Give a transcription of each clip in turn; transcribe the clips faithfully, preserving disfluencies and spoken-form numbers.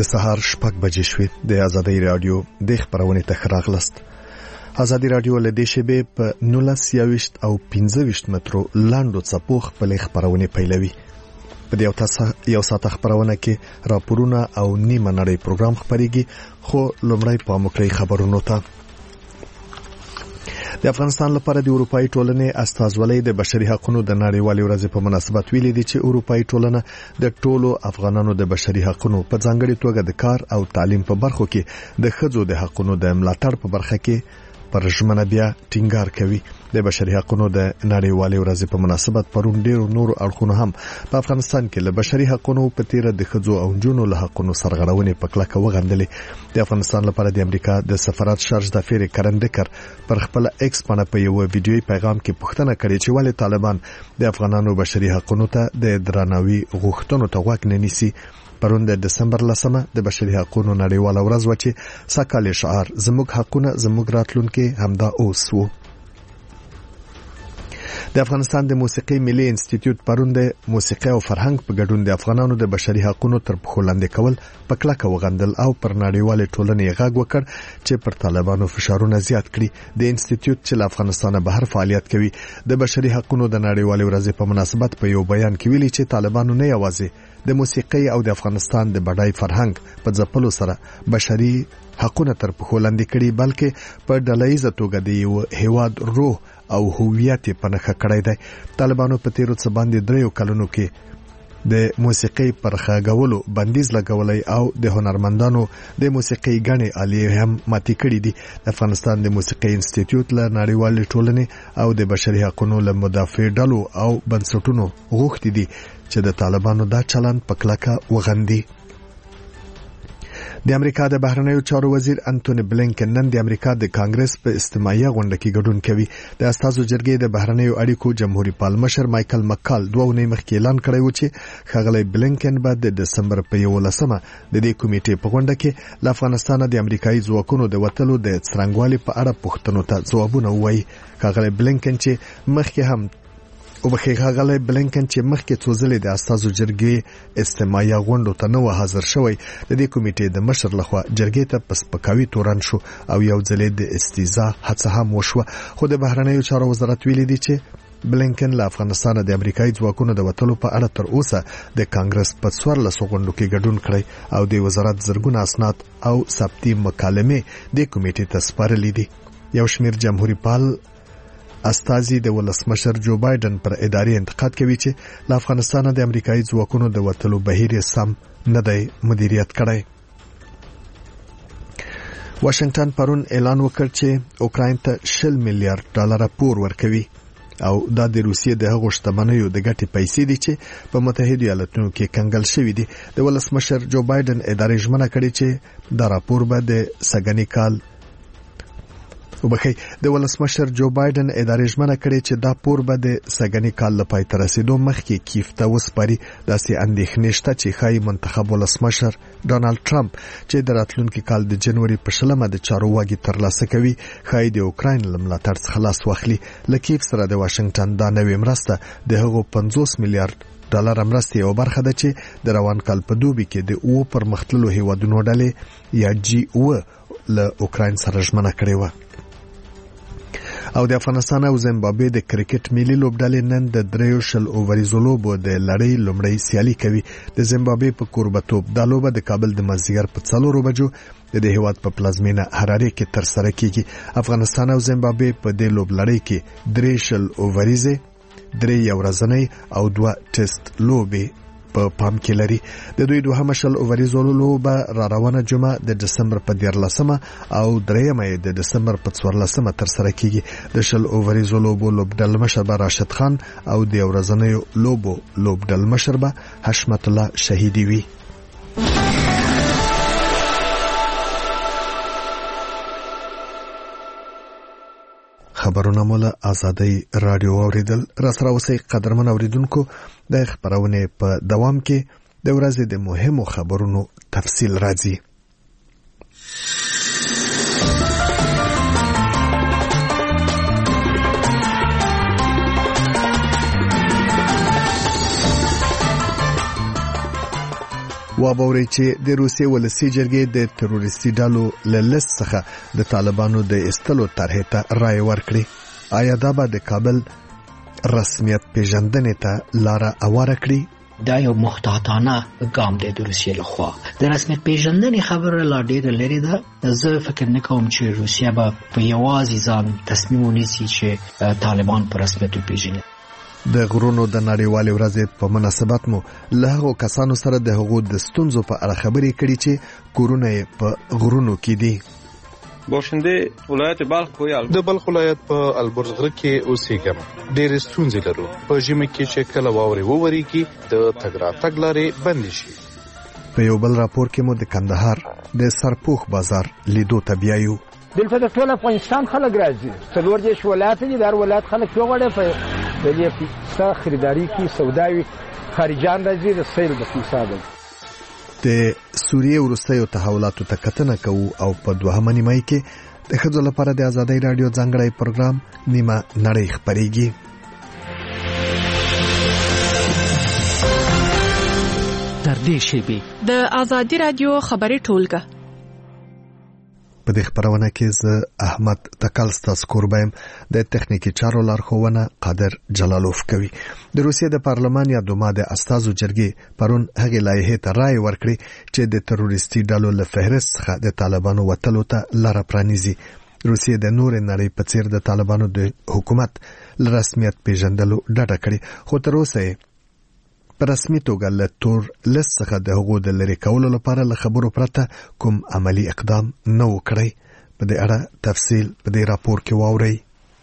د سهار شپږ بجې شوې. د آزادۍ رادیو د خبرونې ته راغلست. آزادۍ رادیو له دې شبې په نولس یاویشت او پنځه ویشت مترو لاندو څپو خپل خبرونه پیلوي. په دې یو تاسو یو ساعت خبرونه کې راپورونه او نیمه نړۍ پروګرام خبريږي، خو لومړی په مکرې خبرونو ته. د افغانستان لپاره د اروپאי ټولنې استازولۍ د بشري حقوقو د نړیوالې ورځې په مناسبت ویلي دي چې اروپאי ټولنه د ټولو افغانانو د بشري حقوقو په ځانګړي توګه د کار او تعلیم په برخو کې د ښځو د حقوقو د ملاتړ په برخه کې پر ژمنه بیا ټینګار کوي. د بشري حقوقو د نړیوالې ورځې په مناسبت پرون ډیرو نورو اړخونو هم په افغانستان کې له بشري حقوقو په تیر د ښځو او نجونو له حقوقو سرغړونې په کلکه وغندلې. د افغانستان لپاره د امریکا د سفارت شارج د فیر کرندکر پر خپل ایکس باندې په یو ویډیوي پیغام کې پوښتنه کړې چې ولې طالبان د افغانانو بشري حقوقو ته د درناوي غوښتنو ته غوږ نه نیسي. پرون د دسمبر لسمه د بشري حقوقو نړیواله ورځ و چې ساکاله شعار زموږ حقونه زموږ راتلونکي همدا اوس وو. د افغانستان د موسیقي ملي انسټیټیوټ پرون د موسیقي او فرهنګ په ګډون د افغانانو د بشري حقوقو تر پښو لاندې کول په کلکه وغندل او پر نړیواله ټولنې غږ وکړ چې پر طالبانو فشارونه زیات کړي. د انسټیټیوټ چې له افغانستانه بهر فعالیت کوي د بشري حقوقو د نړیواله ورځې په مناسبت په یو بیان کې ویلي چې طالبانو نه یوازې د موسیقي او د افغانستان د بډای فرهنګ په ځپلو سره بشري حقوقو تر پښو لاندې کړي، بلکې په ډلهیزه توګه د یو هیواد روح او هویت په نښه کړی دی. طالبانو په تیرو څه باندې دریو کلونو کې د موسیقي پر خاګولو بندیز لګولای او د هنرمندانو د موسیقي غني الیه هم ماتي کړی دي. د افغانستان د موسیقي انسټیټیوټ له نړیوالې ټولنې او د بشري حقوقو له مدافع ډلو او بنسټونو غوښتي دي چې د طالبانو دا چلند په کلکه وغندي. د امریکا د بهرنیو چارو وزیر انټونی بلینکن نن د امریکا د کانګرس په استماعیه غونډه کې ګډون کوي. د استازو جرګې د بهرنیو اړیکو جمهوریت پالمشر مایکل مکال دوه ونې مخکې اعلان کړی و چې ښاغلی بلینکن به د دسمبر په یولسمه د دې کمیټې په غونډه کې له افغانستان د امریکایي ځواکونو د وتلو د څرنګوالي په اړه پوښتنو ته ځوابونه ووایي. ښاغلی بلینکن چې مخکې هم او بخې غاغلی بلینکن چې مخکې څو ځلې د استازو جرګې استماعیه غونډو ته نه حاضر شوی، د دې کمیټې د مشر لخوا جرګې ته پسپکاوي تورن شو او یو ځلې د استیزا هڅه هم وشوه. خو د بهرنیو چارو وزارت ویلي دی چې بلینکن له افغانستان د امریکایي ځواکونو د وتلو په اړه تر اوسه د کانګرس په څوارلسو غونډو کې ګډون کړی او د وزارت زرګونه اسناد او ثبتي مکالمې د کمیټې ته سپارلې دي. یو شمیر جمهوریت پال استازي د ولسمشر جو بایدن پر اداري انتقاد کوي چې له افغانستان د امریکایي ځواکونو د وتلو بهیر سم نه دی مدیریت کړی. واشنگټن پرون اعلان وکړ چې اوکراین ته شل میلیارډ ډالر پور ورکوي او دا د روسیې د هغو شتمنیو د ګټې پیسې دي چې په متحده ایالاتونو کې کنګل شوې دي. د ولسمشر جو بایدن اداري ژمنه کړې چې دا راپور به د سګنی کال وبخې د ولسمشر جو بایدن اداري ژمنه کړې چې دا پور به د سګنی کال لپاره تر رسیدو مخکې کیف ته وسپاري. داسې اندېښنې شته چې ښایي منتخب ولسمشر ډونالد ټرمپ چې د راتلونکي کال د جنوري په شلمه د چارواکي ترلاسه کوي ښایي د اوکراین له ملاتړ څخه لاس واخلي. له کیف سره د واشنگټن دا نوې مرسته د هغو پنځوس میلیارډ ډالر مرستې یو برخه ده چې د روان کال په دوبي کې د او پرمختللو هیوادونو ډلې یا جی او له اوکراین سره ژمنه کړې و. او د افغانستان او زیمبابوې د کرکټ ملي لوبډلې نن د دریو شل اووریزو لوبو د لړۍ لومړی سیالي کوي. د زیمبابوې په کوربتوب دا لوبه د کابل د مازدیګر په څلورو بجو د دې هیواد په پلازمینه حرارې کې ترسره کیږي. افغانستان او زیمبابوې په دې لوبلړۍ کې درې شل اووریزې، درې یو ورځنۍ او دوه ټیسټ لوبې په پام کې لري. د دوی دوهمه شل اووریزو لوبه را روانه جمعه د دسمبر په دیارلسمه او دریمه د دسمبر په څوارلسمه ترسره کیږي. د شل اووریزو لوبو لوبډل مشر به راشد خان او د ورځنیو لوبو لوبډل مشر به حشمت الله شهیدی وي. خبرونه مولا آزادۍ رادیو اوریدل. را سره اوسئ قدرمن اوریدونکو، د خبرونه په دوام کې د ورځې د مهمو خبرونو تفصیل راځي. وابوري چې د روسیې ولسی جرګې د تروریستي ډلو له لیست څخه د طالبانو د استلو طرحې ته رائے ورکړي. آیا دا به د کابل رسمیت پیژندنې ته لاره هواره کړي؟ دا یو محتاطانه ګام دی د روسیې لخوا. د رسمیت پیژندنې خبره لا ډېره لرې ده. زه فکر نه کوم چې روسیه به په یوازې ځان تصمیم ونیسي چې طالبان په رسمیت وپیژني. د غرونو د نړیوالې ورځې په مناسبت مو له هغو کسانو سره د هغو د ستونزو په اړه خبرې کړي چې کورونه یې په غرونو کې دي. باشنده ولایت بلخ کوی د بلخ ولایت په البرز غره کې اوسېږم. ډېرې ستونزې لرو. په ژمي کې چې کله واورې وورېږي د تګ راتګ لارې بندې شي. په یو بل راپور کې مو د کندهار د سرپوخ بازار لیدو ته بیایو. دلته د ټول افغانستان خلک راځي. څلور دېرش ولایت دي. د هر ولایت خلک یو غواړي په د دې پیسه خریداري کې سوداوي خارجان راځي د سیل د پیسه ده. د سوریې وروستیو تحولاتو ته کتنه کوو او په دوهمه نیمایي کې د ښځو لپاره د ازادۍ راډیو ځانګړی پروګرام نیمه نړۍ خپرېږي. تر دې شیبې د ازادۍ راډیو خبري ټولګه. په دې خبرونه کې زه احمد تکل ستاسو کوربایم، د تخنیکی چارو لارښوونه قادر جلالوف کوي. د روسیې د پارلمان یا دوما د استازو جرګې پرون هغه لایحې ته رائے ورکړي چې د تروریستي ډلو له فهرست څخه د طالبانو وتلو ته لاره پرانیزي. روسیې د نور نړۍ په څیر د طالبانو د حکومت له رسمیت پیژندلو ډډه کړې، خو تر اوسه په رسمي توګه له تور لیست څخه د هغو د لرې کولو لپاره له خبرو پرته کوم عملی اقدام نه و کړی. په دې اړه تفصیل په دې راپور کې واورئ.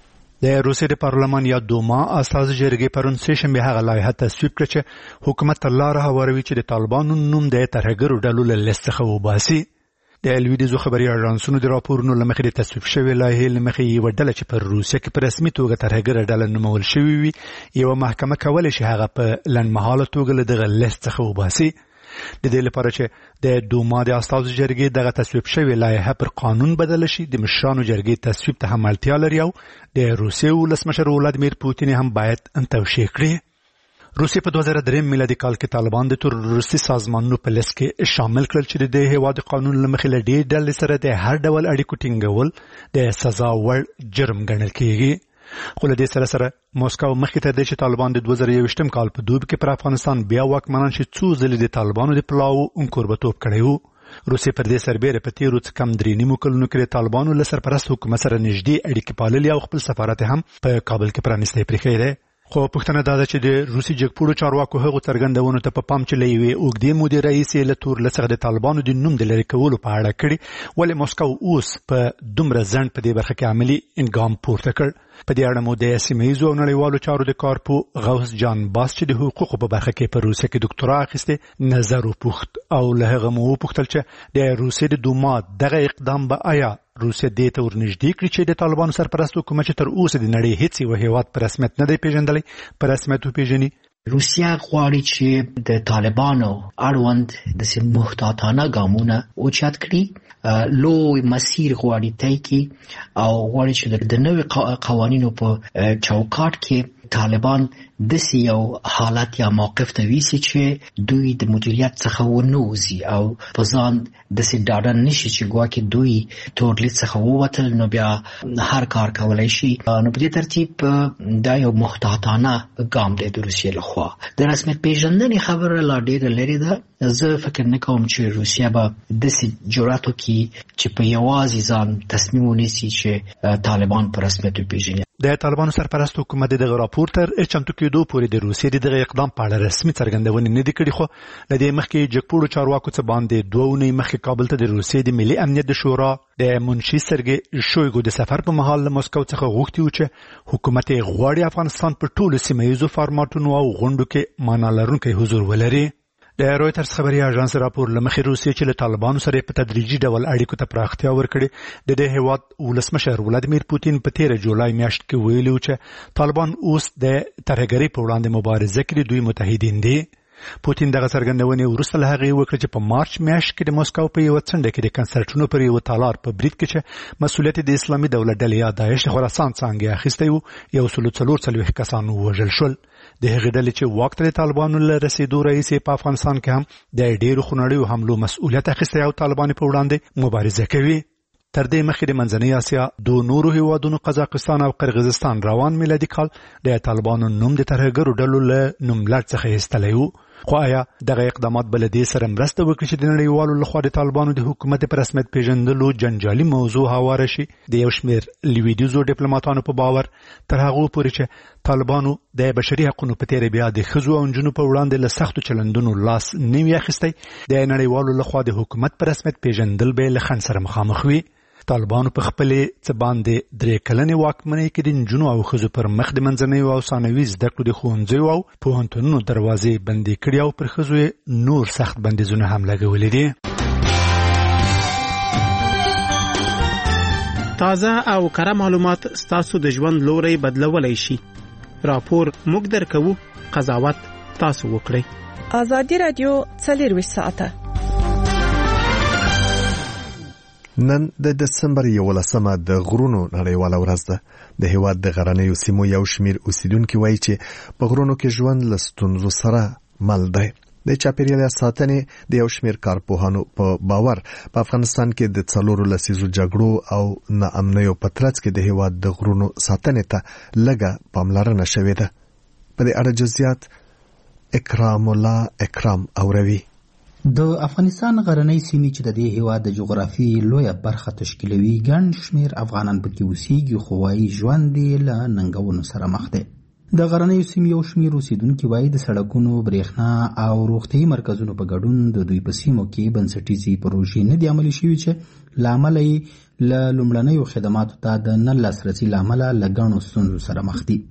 د روسیې د پارلمان یا دوما استازو جرګې پرون سه شنبه هغه لایحه تصویب کړه چې حکومت ته لاره هواروي چې د طالبانو نوم د ترهګرو ډلو له لیست څخه وباسي. د لویدیزو خبري اژانسونو د راپورونو لمخې د تصویب شوی لایحې لمخې یو ډله چې پر روسیه کې په رسمي توګه ترهګر ډله نومول شوی وي یو محکمه کولای شي هغه په لنډمهاله توګه له دغه لیست څخه وباسي. د دې لپاره چې د دوما د استازو جرګې دغه تصویب شوی لایحه پر قانون بدل شي د مشرانو جرګې تصویب ته هم اړتیا لري او د روسیې ولسمشر ولادیمیر پوتین هم باید توشیح کړي. روسیې په دوه زره درې میلادي کال کې طالبان د تروریستي سازمانونو په لیست کې شامل کړل چې د دې هیواد قانون لمخې له ډېر ډلې سره د هر ډول اړیکو ټینګول د سزا وړ جرم ګڼل کېږي. خو له دې سره سره موسکو مخکې تر دې چې طالبان د دوه زره یوویشتم کال په دوبي کې پر افغانستان بیا واکمنان شي څو ځلې د طالبانو د پلاو کوربتوب کړی و. روسیې پر دې سربېره په تیرو څه کم درې نیمو کلونو کې د طالبانو له سرپرست حکومت سره نږدې اړیکې پاللې او خپل سفارت هم په کابل کې پرانیستی پرېښی دی. خو پښتنه دا ده چې د روسي جګپوړو چارواکو هغو څرګندونو ته په پام چې له یوې اوږدې مودې راهیسې له تور لیست څخه د طالبانو د نوم د لرې کولو په اړه کړي، ولې موسکو اوس په دومره ځنډ په دې برخه کې عملي ګام پورته کړ. په دې اړه مو د سیمه ییزو او نړیوالو چارو د کارپو غوث جان باس چې د حقوقو په برخه کې په روسیه کې ډاکټرا اخیستې نظر وپوښت او له هغه مو وپوښتل چې د روسیې د دوما دغه اقدام به آیا روسیه دې ته ورنږدې کړي چې د طالبانو سرپرست حکومت چې تر اوسه د نړۍ هیڅ یو هیواد په رسمیت نه دی پیژندلی په رسمیت وپیژني. روسیه غواړي چې د طالبانو اړوند د محتاطانه ګامونه اوچت کړي، لوی مسیر غواړي طی کړي او غواړي چې د نوي قوانینو په چوکاټ کې طالبان داسې یو حالت یا موقف ته ویسي چې دوی د مدیریت څخه ونوځي او په ځان داسې ډاډه نشي چې ګواکې دوی تور لیست څخه ووتل نو بیا هر کار کولی شي. نو په دې ترتیب دا یو محتاطانه ګام دی د روسیې لخوا. د رسمیت پیژندنې خبره لا ډېره لرې ده. زه فکر نه کوم چې روسیه به داسې جرأت وکړي چې په یوازې ځان تصمیم ونیسي چې طالبان په رسمیت وپیژني. د طالبانو سرپرست حکومت دغه راپور تر چمتو کېدو پورې د روسیې دغه اقدام په اړه رسمي څرګندونې نه دي کړې، خو له دې مخکې جګپوړو چارواکو څخه باندې دوه اونۍ مخکې کابل ته د روسیې د ملي امنیت د شورا د منشي سرګي شویګو د سفر په مهال له موسکو څخه غوښتي و چې حکومت غواړي افغانستان په ټولو سیمه ییزو فارماتونو او غونډو کې معنا لرونکی حضور ولري. د رویټرز خبري اژانس راپور لمخې روسیې چې له طالبانو سره په تدریجي ډول اړیکو ته پراختیا ورکړي، د دې هیواد ولسمشر ولادیمیر پوتین په تیره جولای میاشت کې ویلي و چې طالبان اوس د ترهګرۍ په وړاندې مبارزه کې دوی متحدین دي. پوتین دغه څرګندونې وروسته له هغې وکړه چې په مارچ میاشت کې د موسکو په یوه څنډه کې د کنسرټونو پر یوه تالار په برید کې چې مسؤلیت د اسلامي دولت ډلې یا داعش د خراسان څانګې اخیستی و یو سلو څلور څلوېښت کسان ووژل شول. د هغې ډلې چې واک ته د طالبانو له رسېدو رئیس په افغانستان کې هم د ډېرو خونړیو حملو مسؤلیت اخیستی او طالبانو په وړاندې مبارزه کوي. تر دې مخکې د منځنۍ اسیا دوه نورو هیوادونو قزاقستان او قرغیزستان روان میلادي کال د طالبانو نوم د ترهګرو ډلو له نوملړ څخه ایستلی و. خو آیا دغه اقدامات به له دې سره مرسته وکړي چې د نړیوالو لخوا د طالبانو د حکومت په رسمیت پیژندلو جنجالي موضوع هواره شي؟ د یو شمېر لویدیځو ډیپلوماتانو په باور تر هغو پورې چې طالبانو د بشري حقونو په تېره بیا د ښځو او نجونو په وړاندې له سختو چلندونو لاس نه وي اخیستی، د نړیوالو لخوا د حکومت په رسمیت پیژندل به یې له خنډ سره مخامخ وي. طالبانو په خپلې څه باندې درې کلنې واکمنۍ کې د نجونو او ښځو پر مخ د منځنیو او ثانوي زده کړو د ښوونځیو او پوهنتونونو دروازې بندې کړي او پر ښځو یې نور سخت بندیزونه هم لګولي دي. تازه او کره معلومات ستاسو د ژوند لوری بدلولی شي. راپور موږ درکوو، قضاوت تاسو وکړئ. ازادي رادیو څلرویشت ساعته. نن د دسمبر یولسمه د غرونو نړیواله ورځ ده. د هېواد د غرنیو سیمو یو شمېر اوسیدونکي وایي چې په غرونو کې ژوند له ستونزو سره مل دی. د چاپیریال ساتنې د یو شمېر کارپوهانو په باور په افغانستان کې د څلورو لسیزو جګړو او ناامنیو په ترڅ کې د هېواد د غرونو ساتنې ته لږه پاملرنه شوې ده. په دې اړه جزئیات اکرام الله اکرام اوروي. د افغانستان غرنۍ سیمې چې د دې هېواد د جغرافي لویه برخه تشکیلوي ګڼ شمېر افغانان پکې اوسېږي، خو وایي ژوند یې له ننګونو سره مخ دی. د غرنیو سیمې یو شمېر اوسېدونکي وایي د سړکونو، برېښنا او روغتیايي مرکزونو په ګډون د دوی په سیمو کې بنسټیزې پروژې نه دي عملي شوي چې له امله یې له لومړنیو خدماتو ته د نه لاسرسي له امله له ګڼو ستونزو سره مخ دي.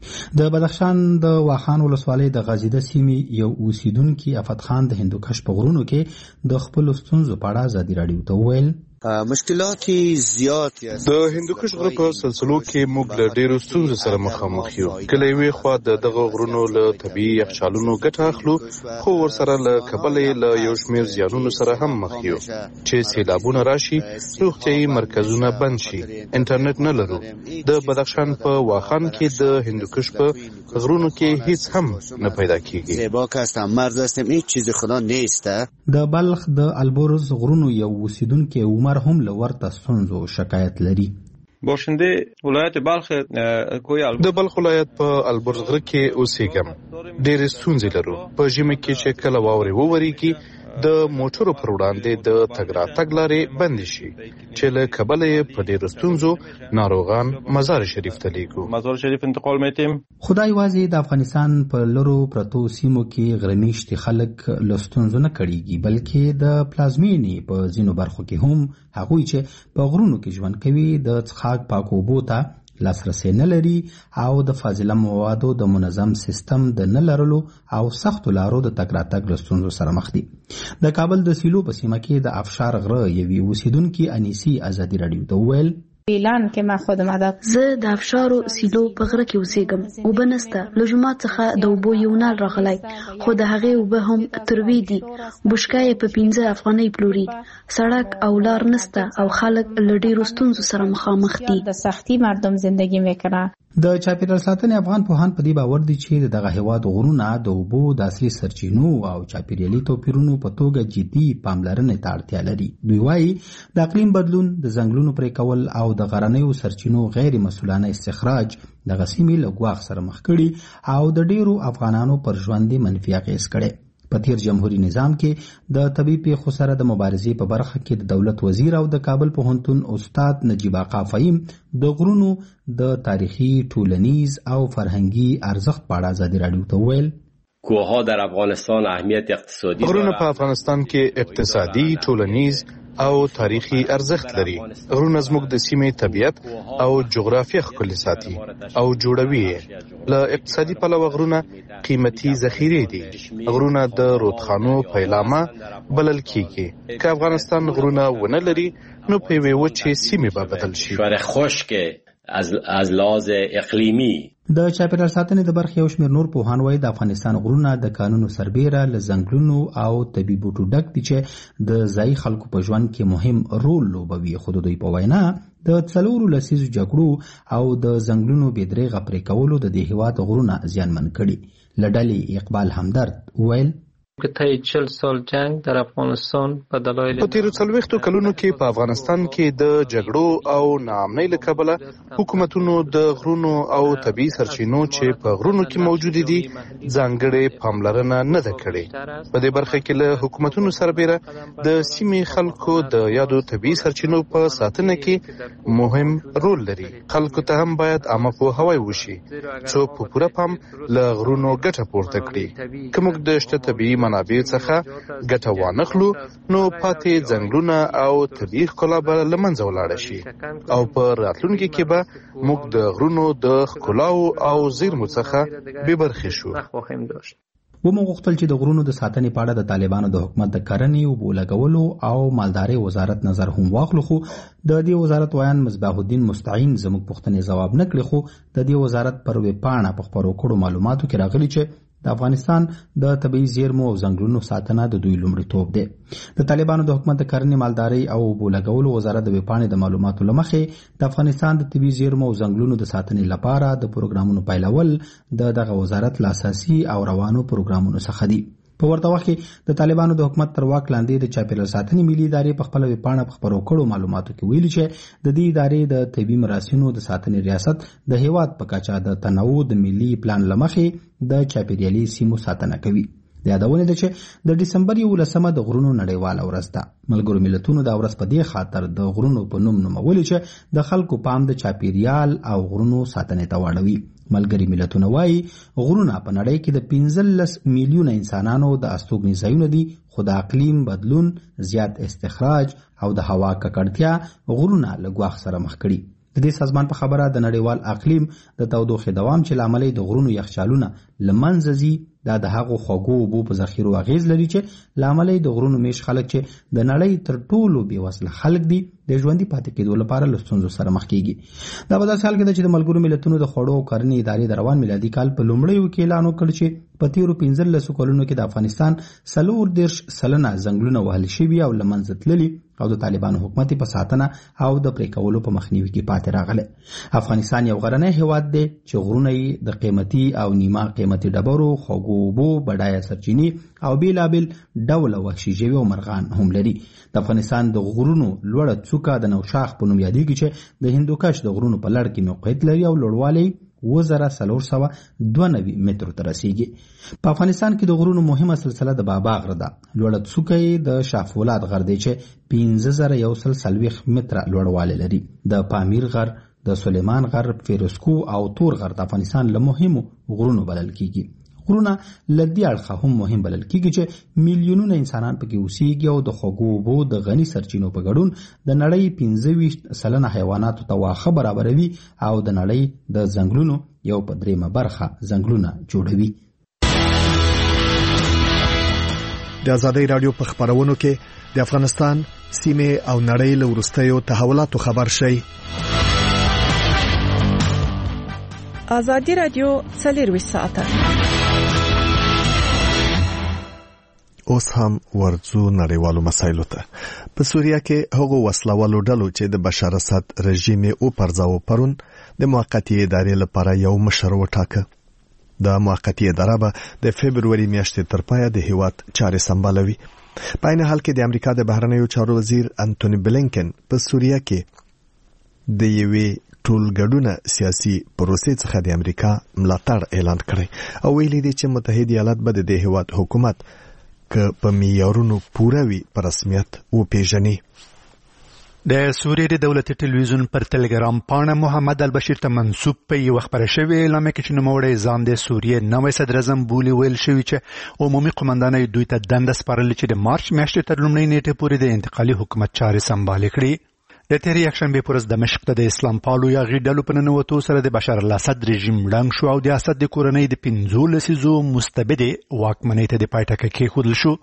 د بدخشان د واخان ولسوالۍ د غازیده سیمې یو اوسیدونکي افت خان د هندوکش په غرونو کې د خپلو ستونزو په اړه ازادي راډیو ته وویل مشکلات زیات د هندوکش غره په سلسلو کې موږ له ډېرو ستونزو سره مخامخ یو. کله یوې خوا د دغه غرونو له طبیعي یخچالونو ګټه اخلو، خو ورسره له کبله یې له یو شمېر زیانونو سره هم مخ یو چې سیلابونه راشي، روغتیايي مرکزونه بند شي، انټرنیټ نه لرو. د بدخشان په واخان کې د هندوکش په غرونو کې هیڅ هم نه پیدا کیږي. زیبا که هستم، مرد هستم، هیچ چیز خدا نیست. د بلخ د البرز غرونو یو اوسیدونکی عمر هم له ورته ستونزو شکایت لري. باشنده ولایت بلخ کوی البرز د بلخ ولایت په البرز غره کې اوسېږم. ډېرې ستونزې لرو. په ژمي کې چې کله واورې وورېږي د موټرو پر وړاندې د تګ راتګ لارې بندې شي چې له کبله یې په ډېرو ستونزو ناروغان مزار شریف ته لیږو. مزار شریف انتقال میتیم. خدای یوازې د افغانستان په لرو پرتو سیمو کې غرمېشتي خلک له ستونزو نه کړېږي، بلکې د پلازمینې په ځینو برخو کې هم هغوی چې په غرونو کې ژوند کوي د څښاک پاکو اوبو ته لاسرسی نه لري او د فاضله موادو د منظم سیستم د نه لرلو او سختو لارو د تګ راتګ له ستونزو سره مخ دي. د کابل د سیلو په سیمه کې د افشار غره یوې اوسیدونکي انیسي ازادي راډیو ته وویل اعلان کې ما خودم عادت زه د افشارو سیلو په غره کې اوسېږم. اوبه نسته، له جومات څخه د اوبو یو نل راغلی، خو د هغې اوبه هم تروې دي. بوشکه یې په پنځه افغانۍ پلوري. سړک او لار نسته او خلک له ډېرو ستونزو سره مخامخ دي. د سختی مردم زندگی میکنه. د چاپیریال ساتنې افغان پوهان په دې باور دي چې دغه هېواد غرونه د اوبو د اصلي سرچینو او چاپیریالي توپیرونو په توګه جدي پاملرنې ته اړتیا لري. دوی وایي د اقلیم بدلون، د ځنګلونو پرې کول او د غرنیو سرچینو غیر مسؤلانه استخراج دغه سیمې له ګواښ سره مخ کړي او د ډېرو افغانانو پر ژوند منفي اغېز کړی. په تیر جمهوریت نظام کې د طبي پیښو سره د مبارزې په برخه کې د دولت وزیر او د کابل پوهنتون استاد نجیب آقا فهیم د غرونو د تاریخي، ټولنیز او فرهنګي ارزښت په اړه ازادي راډیو ته وویل کوهها در افغانستان اهمیت اقتصادي غرونه په افغانستان کې اقتصادي، ټولنیز او تاریخي ارزښت لري. غرونه زموږ د سیمې طبیعت او جغرافیه ښکلې ساتي او جوړوي. له اقتصادي پلوه غرونه قیمتي ذخیرې دي. غرونه د رودخانو پیلامه بلل کیږي. که افغانستان غرونه ونه لري نو په یوې وچې سیمې به بدل شي. شوار خشک از از لحاظ اقلیمی د چاپیریال ساتنې د برخې یو شمېر نور پوهان وایي د افغانستان غرونه د کانونو سربیره له ځنګلونو او طبي بوټو ډک دي چې د ځایي خلکو په ژوند کې مهم رول لوبوي. خو د دوی په وینا د څلورو لسیزو جګړو او د ځنګلونو بې درېغه پرې کولو د دې هېواد غرونه زیانمن کړي. له ډلې اقبال همدرد وویل که طی چل سال جنگ در افغانستان په دلایل په تیرو څلوېښتو کلونو کې په افغانستان کې د جګړو او ناامنۍ له کبله حکومتونو د غرونو او طبیعي سرچینو چې په غرونو کې موجود دي ځانګړې پاملرنه نه ده کړې. په دې برخه کې له حکومتونو سربیره د سیمې خلکو د یادو طبیعي سرچینو په ساتنه کې مهم رول لري. خلکو ته هم باید عامه پوهاوی وشي څو په پوره پام له غرونو ګټه پورته کړي. که موږ د شته طبیعي منابع څخه ګټه وانخلو نو پاتې ځنګلونه او طبیعي ښکلا به له منځه ولاړه شي او په راتلونکي کې به موږ د غرونو د ښکلاو او زیرمو څخه بې برخې شو. ومو غوښتل چې د غرونو د ساتنې په اړه د طالبانو د حکومت د کرنې، اوبو لګولو او مالدارۍ وزارت نظر هم واخلو، خو د دې وزارت ویان مصباح الدین مستعین زموږ پوښتنې ځواب نه کړي. خو د دې وزارت پر ویبپاڼه په خپرو کړو معلوماتو کې راغلي چې د افغانستان د طبیعي زیرمو او ځنګلونو ساتنه د دوی لومړیتوب دی. د طالبانو د حکومت د کرنې، مالدارۍ او اوبو لګولو وزارت د ویبپاڼې د معلوماتو له مخې د افغانستان د طبیعي زیرمو او ځنګلونو د ساتنې لپاره د پروګرامونو پیلول د دغه وزارت له اساسي او روانو پروګرامونو څخه دي. په ورته وخت کې د طالبانو د حکومت تر واک لاندې د چاپیریال ساتنې ملي ادارې په خپله ویبپاڼه په خپرو کړو معلوماتو کې ویلي چې د دې ادارې د طبي مراسمو د ساتنې ریاست د هیواد په کچه د تنوع د ملي پلان له مخې د چاپیریالي سیمو ساتنه کوي. د یادونه ده چې د ډسمبر یولسمه د غرونو نړیواله ورځ ده. ملګرو ملتونو دا ورځ په دې خاطر د غرونو په نوم نومولې چې د خلکو پام د چاپیریال او غرونو ساتنې ته واړوي. ملګري ملتونه وایي غرونه په نړۍ کې د پنځلس میلیونه انسانانو د استوګنې ځایونه دي، خو د اقلیم بدلون، زیات استخراج او د هوا ککړتیا غرونه له ګواښ سره مخ کړي. د دې سازمان په خبره د نړیوال اقلیم د تودوخې دوام چې له امله د غرونو یخچالونه له منځه ځي دا د هغو خوږو اوبو په ذخیرو اغیز لري چې له امله د غرونو میش خلک چې د نړۍ تر ټولو بېوزله خلک دي د ژوندي پاتې کېدو لپاره له ستونزو سره مخ کېږي. دا په داسې حال کې ده چې د ملګرو ملتونو د خوړو او کرنې ادارې د روان میلادي کال په لومړیو کې اعلان وکړ چې په تېرو پنځلسو کلونو کې د افغانستان څلور دېرش سلنه ځنګلونه وهل شوي او له منځه تللي او د طالبانو حکومت په ساتنه او د پرې کولو په مخنیوي کې پاتې راغلی. افغانستان یو غرنی هیواد دی چې غرونه یې د قیمتي او نیمه قیمتي ډبرو، خوږو اوبو، بډایه سرچینې او بېلابېل ډوله وحشي ژوي او مرغان هم لري. د افغانستان د غرونو لوړه څوکه د نوشاخ په نوم یادېږي چې د هندوکش د غرونو په لړ کې موقعیت لري او لوړوالی اووه زره څلور سوه دوه نوي مترو ته رسیږي. په افغانستان کې د غرونو مهمه سلسله د بابا غره ده. لوړه څوکه یې د شافولاد غر دی چې پنځه زره یو سل څلوېښت متره لوړوالی لري. د پامیر غر، د سلیمان غر، فیروزکو او تور غر د افغانستان له مهمو غرونو بلل کیږي. غرونه له دې اړخه هم مهم بلل کیږي چې میلیونونه انسانان پکې اوسېږي او د خوږو اوبو د غني سرچینو په ګډون د نړۍ پنځه ویشت سلنه حیواناتو ته واښه برابروي او د نړۍ د ځنګلونو یو په دریمه برخه ځنګلونه جوړوي. د ازادۍ راډیو په خبرونو کې د افغانستان سیمه او نړۍ له وروستیو تحولاتو خبر شي. ازادي راډیو څلورویشت ساعته اوس هم ورځو نړیوالو مسایلو ته. په سوریه کې هغو وسلوالو ډلو چې د بشار اسد رژیم او پرځاو پرون د موقتی ادارې لپاره یو مشر وټاکه. د موقتی اداره به د فبروري میاشتې تر پایه د هیواد چارې سمبالوي. په عین حال کې د امریکا د بهرنیو چارو وزیر انټونی بلینکن په سوریه کې د یوې ټولګډونه سیاسي پروسې څخه د امریکا ملاتړ اعلان کړی او ویلي دی چې متحده ایالات به د هیواد حکومت که په معیارونو پوره وي په رسمیت وپیژني. د سوریې د دولتي ټلویزیون پر ټلګرام پاڼه محمد البشیر ته منسوب په یو خبره شوې اعلان کې چې نوموړی ځان د سوریې نوی صدر اعظم بولي ویل شوی چې عمومي قومندان دوی ته دنده سپارلې چې د مارچ میاشتې تر لومړۍ نیټې پورې د انتقالي حکومت چارې سمبالې کړي. د تېرې یکشنبې په ورځ دمشق ته د اسلام پالو یاغي ډلو په ننوتو سره د بشار الاسد رژیم ړنګ شو او د اسد د کورنۍ د پنځو لسیزو مستبدې واکمنۍ ته د پای ټکی کېښودل شو.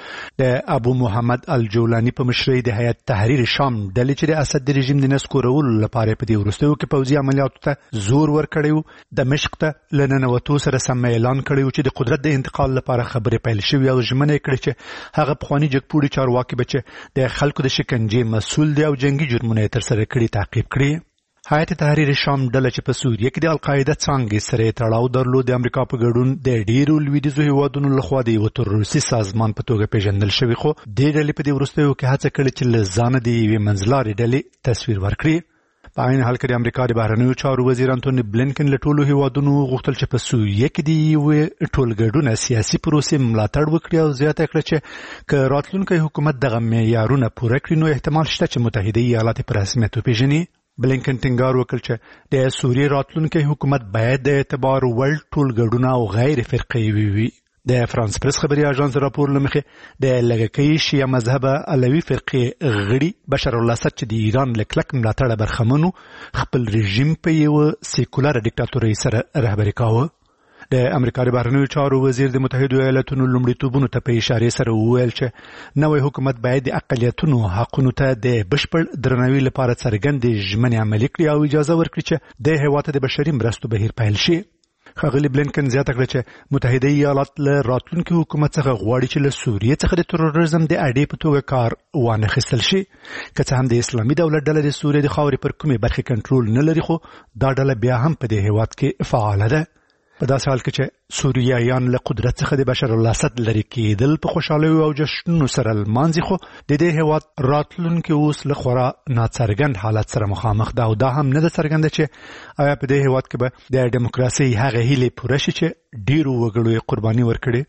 د ابو محمد الجولانی په مشرۍ د هیئت تحریر شام ډلې چې د اسد د رژیم د نسکورولو لپاره په دې وروستیو کې پوځي عملیاتو ته زور ورکړی د مشق ته له ننوتو سره سم اعلان کړی چې د قدرت د انتقال لپاره خبرې پیل شوې او ژمنه کړې چې هغه پخواني جګپوړي چارواکي به چې د خلکو د شکنجې مسؤل دی او جنگي جرمونه یې ترسره کړي تعقیب کړي. هیئت تحریر شام ډله چې په سوریه کې د القاعده څانګې سره تړاو درلود د امریکا په ګډون د ډیرو لویدیځو هیوادونو لخوا د یو تروریستي سازمان په توګه پیژندل شوی خو د ډلې په دې وروستیو کې هڅه کړې چې له ځانه د یوې منځلارې ډلې تصویر ورکړي. په عین حال کې د امریکا د بهرنیو چارو وزیر انټونی بلینکن له ټولو هیوادونو غوښتل چې په سوریه کې د یوې ټولګډونه سیاسي پروسې ملاتړ وکړي او زیاته کړه چې که راتلونکی حکومت دغه معیارونه پوره کړي نو احتمال شته چې متحده ایالات په رسمیت وپیژني. بلینکن ټینګار وکړ چې د سوریې راتلونکی حکومت باید د اعتبار وړ ټولګډونه او غیر فرقې وي. د فرانس پریس خبري اژانس راپور لمخې د لږکۍ شیعه مذهبه علوي فرقې غړي بشار الاسد چې د ایران له کلک ملاتړه برخمنو خپل رژیم په یو سیکولر دیکتاتوري سره رهبري کاوه. د امریکا د بهرنیو چارو وزیر د متحده ایالاتونو لومړیتوبونو ته په اشاره سره وویل چې نوی حکومت باید د اقلیتونو حقونو ته د بشپړ درناوي لپاره څرګندې ژمنې عملي کړي او اجازه ورکړي چې د هیواد د بشري مرستو بهیر پیل شي. ښاغلي بلینکن زیاته کړه چې متحده ایالات له راتلونکي حکومت څخه غواړي چې له سوریې څخه د تروریزم د اډې په توګه کار وانخیستل شي. که څه هم د اسلامي دولت ډله د سوریې د خاورې پر کومې برخې کنټرول نه لري خو دا ډله بیا هم په دې هیواد کې فعاله ده. په داسې حال کې چې سوریایان له قدرت څخه د بشار الاسد لرې کېدل په خوشحالیو او جشنونو سره لمانځي خو د دې هیواد راتلونکي اوس له خورا ناڅرګند حالت سره مخامخ ده او دا هم نه ده څرګنده چې آیا په دې هیواد کې به د ډیموکراسۍ هغه هیلې پوره شي چې ډېرو وګړو یې قرباني ورکړې.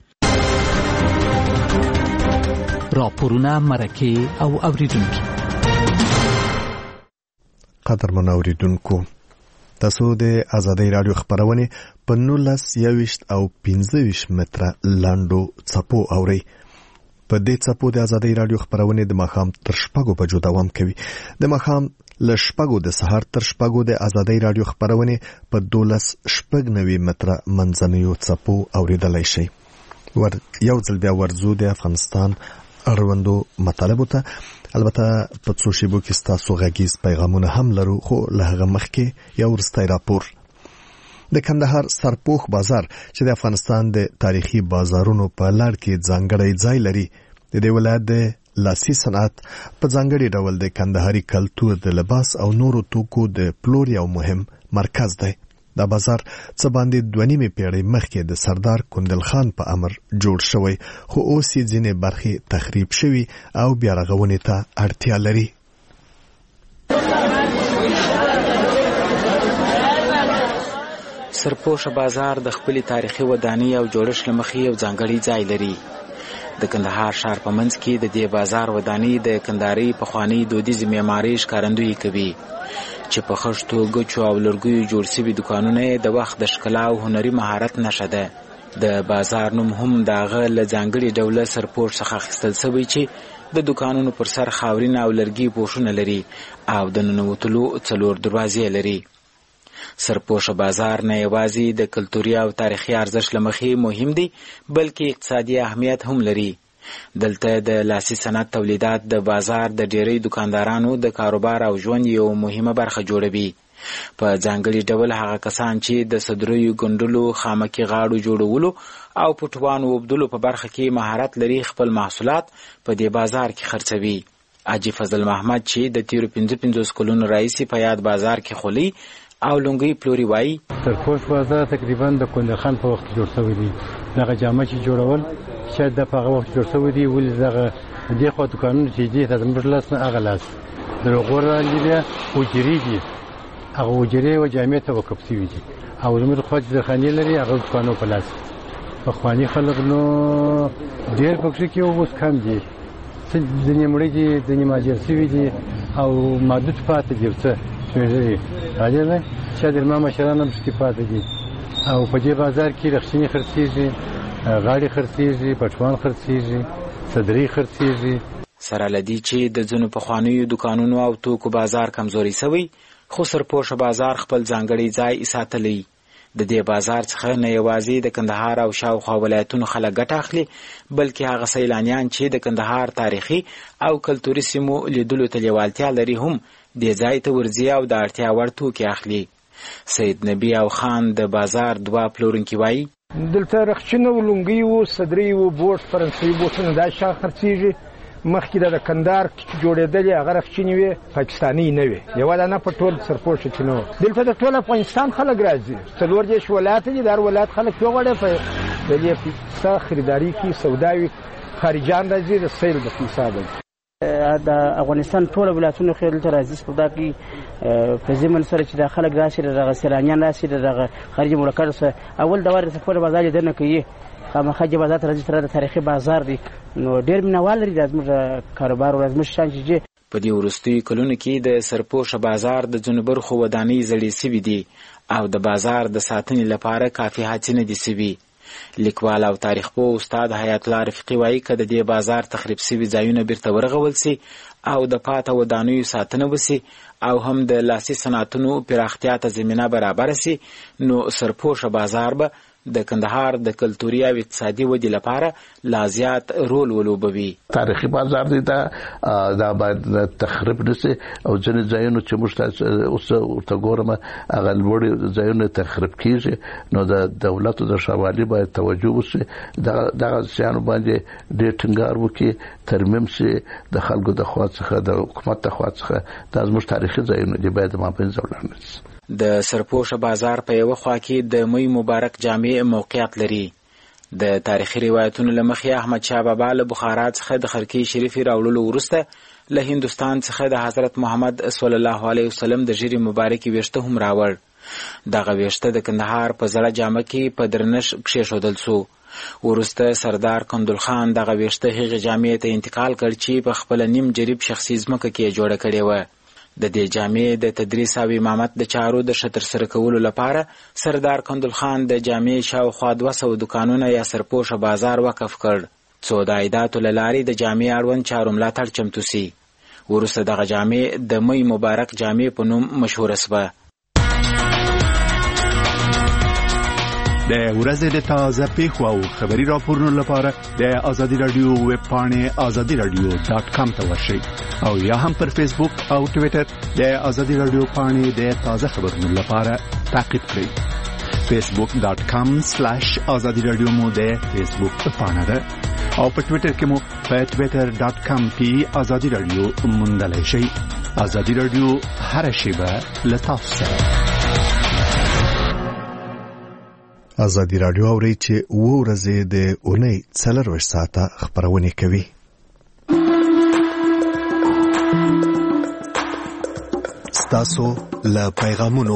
راپورونه مرکې او اوریدونکي قدرمن اوریدونکو تاسو د آزادۍ رادیو خبرونه په نولس یویشت او پنځه ویشت متره لاندو څپو اوري. په دې څپو د آزادۍ رادیو خبرونه د ماښام تر شپږو بجو دوام کوي. د ماښام له شپږو د سهار تر شپږو د آزادۍ رادیو خبرونه په دولس شپږ نوي متره منځنیو څپو اوریدلای شي. ور یو ځل بیا ورزو د افغانستان اړوندو مطالبو ته البته په څو شیبو کې ستاسو غږیز پیغامونه هم لرو خو له هغه مخکې یو وروستی راپور. د کندهار سرپوښ بازار چې د افغانستان د تاریخي بازارونو په لړ کې ځانګړی ځای لري د دې ولایت د لاسي صنعت په ځانګړي ډول د کندهاري کلتور د لباس او نورو توکو د پلور یو مهم مرکز دی. دا بازار څه باندې دوه نیمې پیړۍ مخکې د سردار کندل خان په امر جوړ شوی خو اوس یې ځینې برخې تخریب شوي او بیا رغونې ته اړتیا لري. سرپوښ بازار د خپل تاریخي ودانۍ او جوړښت لمخې یو ځانګړی ځای لري. د کندهار ښار په منځ کې د دې بازار ودانۍ د کندهاري پخوانۍ دودیزې معمارۍ ښکارندویي کوي چې په خښتو ګچو او لرګیو جوړ شوي دوکانونه د وخت د ښکلا او هنري مهارت نښه ده. د بازار نوم هم د هغه له ځانګړي ډوله سرپوښ څخه اخیستل شوی چې د دوکانونو پر سر خاورین او لرګي پوښونه لري او د ننوتلو څلور دروازې لري. سرپوښ بازار نه یوازې د کلتوري او تاریخي ارزښت له مخې مهم دی بلکې اقتصادي اهمیت هم لري. دلته د لاسي صنعت تولیدات د بازار د ډیری دکاندارانو د کاروبار او ژوند یو مهمه برخه جوړوي. په ځانګړي ډول هغه کسان چې د صدریو ګنډلو، خامکي غاړو جوړولو او پټوانو وبدلو په برخه کې مهارت لري خپل محصولات په دې بازار کې خرڅوي. حاجي فضل محمد چې د تیرو پنځه پنځوس کلونو راهیسې په یاد بازار کې خولي او لونګي پلوري وایي سرپوښ بازار تقریبا د کندل خان په وخت جوړ شوی دی. دغه جامه چې جوړول شاید د په وخت جوړ شوی دی ولې دغه دې خو دکانونه چې دي د زموږ لاس نه هغه لاس د غوړه لري او جریږي هغه وجري او جامې ته وقف شوی دي او زموږ خو د خاني لري هغه دکانو په لاس په خواني خلک نو ډېر پکې کې اوس کم دي ځینې مړي دي ځینې ماجر شوي دي او محدود پاتې دي څه راځي نه چې د ما مشرانو مشتي پاتې دي او په دې بازار کې رخصتي خرڅيږي غاړي خرڅيږي پټوان خرڅيږي صدري خرڅيږي سره لدی چې د ځینو پخوانیو دکانونو او توکو بازار کمزوري شوی خو سرپوښ بازار خپل ځانګړی ځای ساتلی د دې بازار څخه نه یوازې د کندهار او شاوخوا ولایتونو خلک ګټه اخلي بلکې هغه سیلانیان چې د کندهار تاریخي او کلتوري سیمو لیدلو ته لیوالتیا لري هم دې ځای ته ورځي او د اړتیا وړ توکي اخلي. سید نبی او خان د بازار دوه پلورونکي وایي دلته رخچینه و لونګي و صدري و بوټ فرانسوي بوټونه دا شا خرڅېږي. مخکې د کندهار جوړېدلې هغه رخچینې وې پاکستاني نه وې یوه دانه په ټول سرپوښه چې نه وه. دلته د ټول افغانستان خلک راځي څلور دېرش ولایت دي د هر ولایت خلک وغواړي په د دې څه خریداري کړي سوداوي خارجان راځي د سیل د حسابه د افغانستان ټول ولایتونو خیر دلته راځي سودا کوي په ضمن سره چې د خلک راشي دغه سیلانیان راشي دغه خارجي ملکانو سره اول دوار د سفر بازار لیدنه کوي خامخا چې بازار ته راځي سره د تاریخي بازار دی نو ډېر مینوال لري د زموږ کاروبار او زموږ شان چې په دې وروستیو کلونو کې د سرپوښه بازار د ځینو برخو ودانۍ زړې سوي دي او د بازار د ساتنې لپاره کافي هڅې نه دي سوي. لیکوال او تاریخ پوه استاد حیات الله رفیقي وایي که د دې بازار تخریب سوي ځایونه بیرته ورغول سي او د پاته ودانیو ساتنه وسي او هم د لاسي صنعتونو پراختیا ته زمینه برابره سي نو سرپوښه بازار به د کندهار د کلتوري او اقتصادي ودې لپاره لا زیات رول ولوبوي. تاریخي بازار دی دا دا باید تخریب نشي او ځینې ځایونه چې موږ اوس ورته ګورم هغه لوړې ځایونه تخریب کیږي نو د دولت د شوالي باید توجه وشي دغه شیانو باندې ډېر ټینګار وکړي ترمیم شي د خلکو د خوا څخه د حکومت د خوا څخه دا زموږ تاریخي ځایونه دي باید مابینځ ولاړ نشي. د سرپوښه بازار په یوه خوا کې د می مبارک جامع موقعیت لري. د تاریخي روایتونو له مخې احمد شاه بابا له بخارا څخه د خرقې شریفې راوړلو وروسته له هندوستان څخه د حضرت محمد صلی الله علیه وسلم د ږیرې مبارکې ویښته هم راوړ. دغه ویښته د کندهار په زړه جامه کې په درنښ کښېښودل سو. وروسته سردار کندل خان دغه ویښته هغې جامې ته انتقال کړ چې په خپله نیم جریب شخصي ځمکه کې جوړه کړې وه. د دې جامې د تدریس او امامت د چارو د ښه ترسره کولو لپاره سردار کندل خان د جامې شاوخوا دوه سوه دوکانونه یا سرپوښه بازار وقف کړ څو د عایداتو له لارې د جامې اړوند چارو ملاتړ چمتو سي. وروسته دغه جامې د می مبارک جامې په نوم مشهوره سوه. د ورځې د تازه پیښو او خبري راپورونو لپاره د ازادي رادیو ویب پاڼې ازادي رادیو ډاټ کام ته ورشئ او یا هم پر فیسبوک او ټویټر د ازادي رادیو پاڼې د تازه خبرونو لپاره تعقیب کړئ. فیسبوک ډاټ کام سلاش ازادي رادیو مو د فیسبوک پاڼه ده او په ټویټر کې مو په ټویټر ډاټ کام کې ازادي رادیو موندلای شئ. ازادي رادیو هر شیبه له تاسو سره. ازادي رادیو اوري چې و ورځې د اونۍ څلرویشت ساعته خبرونه کوي. ستاسو له پیغامونو.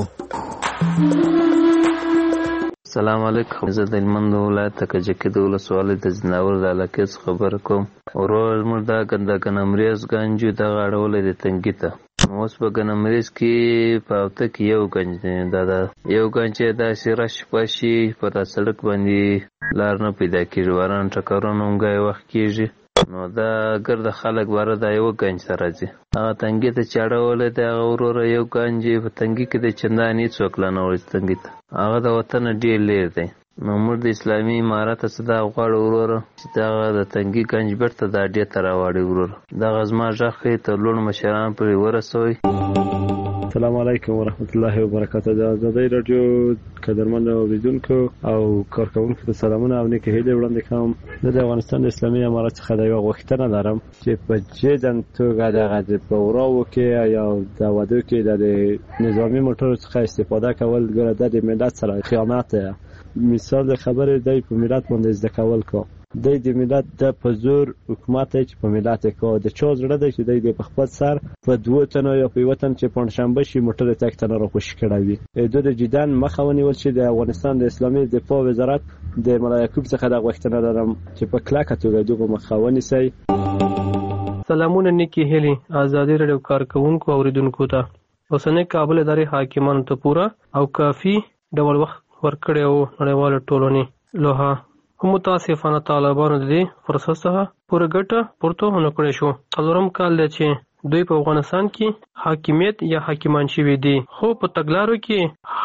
السلام علیکم. زه د هلمند ولایت کجکي د ولسوالۍ د ځناور د علاقې څخه خبره کوم. ورور زموږ دا ګنده ګنمریز ګنجو دغه اړولی د تنګي ته اوس په ګنمریز کې په هفته کې یو ګنج دی دا دا یو ګنج چې داسې رش پشي په دا سړک باندې لار نه پیدا کېږي واران ټکرونه هم ګای وخت کېږي نو دا ګرده خلک باره دا یو ګنج ته راځي هغه تنګي ته چې اړولی دی هغه وروره یو ګنج په تنګي کې د چندان هېڅوک لا نه وړي تنګي ته هغه د وطنه ډېر لیر دی نو موږ د اسلامي امارت څخه دا غواړو وروره چې دغه د تنګي ګنج بیرته دا اډې ته راواړي وروره دغه زما غږ ښایي تر لوړ مشران پورې ورسوئ. السلام علیکم ورحمت الله وبرکاته. د ازادۍ راډیو قدرمن اوریدونکو او کارکوونکو ته سلامونه او نیکې هیلې وړاندې کوم. زه د افغانستان د اسلامي امارت څخه د یوه غوښتنه لرم چې په جدن توګه دغه په وراو کې یا د ودو کې د نظامي موټرو څخه استفاده کول ګوره د ملت سره خیانت دی. مثال خبرې دی په ملت باندې زده کول کو دی د ملت د په زور حکومت چې په ملت کو د چا زړه دی چې دی په خپل سر په دوه تنو یا په یو تن چې پنځشنبه شي موټر تک تن را خوشی کړی وي د د جدان مخاوني ول چې د افغانستان د اسلامي دفاع وزارت د مولا یعقوب څخه د غوښتنه لرم چې په کلاکه توګه دغه مخاوني سي. سلامونه نیکی هلی ازادي رادیو کارکوونکو اوریدونکو ته اوسنۍ کابل ادارې حاکمانو ته پورا او کافي ډول وخت ورکړی او نړیواله ټولنې لوها هم متاسفانه طالبانو د دې فرصت څخه پوره ګټه پورته ونه کړی شو. څلورم کال دی چې دوی په افغانستان کې حاکمیت یا حاکمان شوي دي خو په تګلارو کې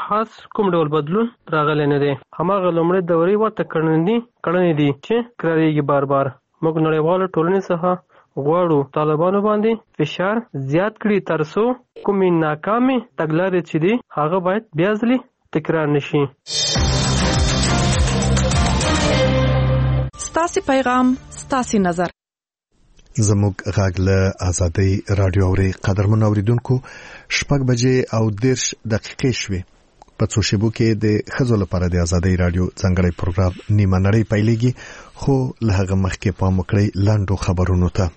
خاص کوم ډول بدلون راغلی نه دی. هماغه لومړۍ دورې ورته کړنې کړنې دي چې کراریږي بار بار. موږ نړیواله ټولنې څخه غواړو طالبانو باندې فشار زیات کړي ترڅو کومې ناکامې تګلارې چې دي هغه باید بیا ځلې تکرار نشي. ستاسو پیغام ستاسو نظر. زموږ غږ له آزادۍ رادیو اوري قدرمن اوریدونکو شپږ بجې او دیرش دقیقې شوې. په څو شیبو کې د ښځو لپاره د آزادۍ رادیو ځانګړی پروګرام نیمه نړۍ پیلېږي، خو له هغه مخکې پام وکړئ لاندو خبرونو ته.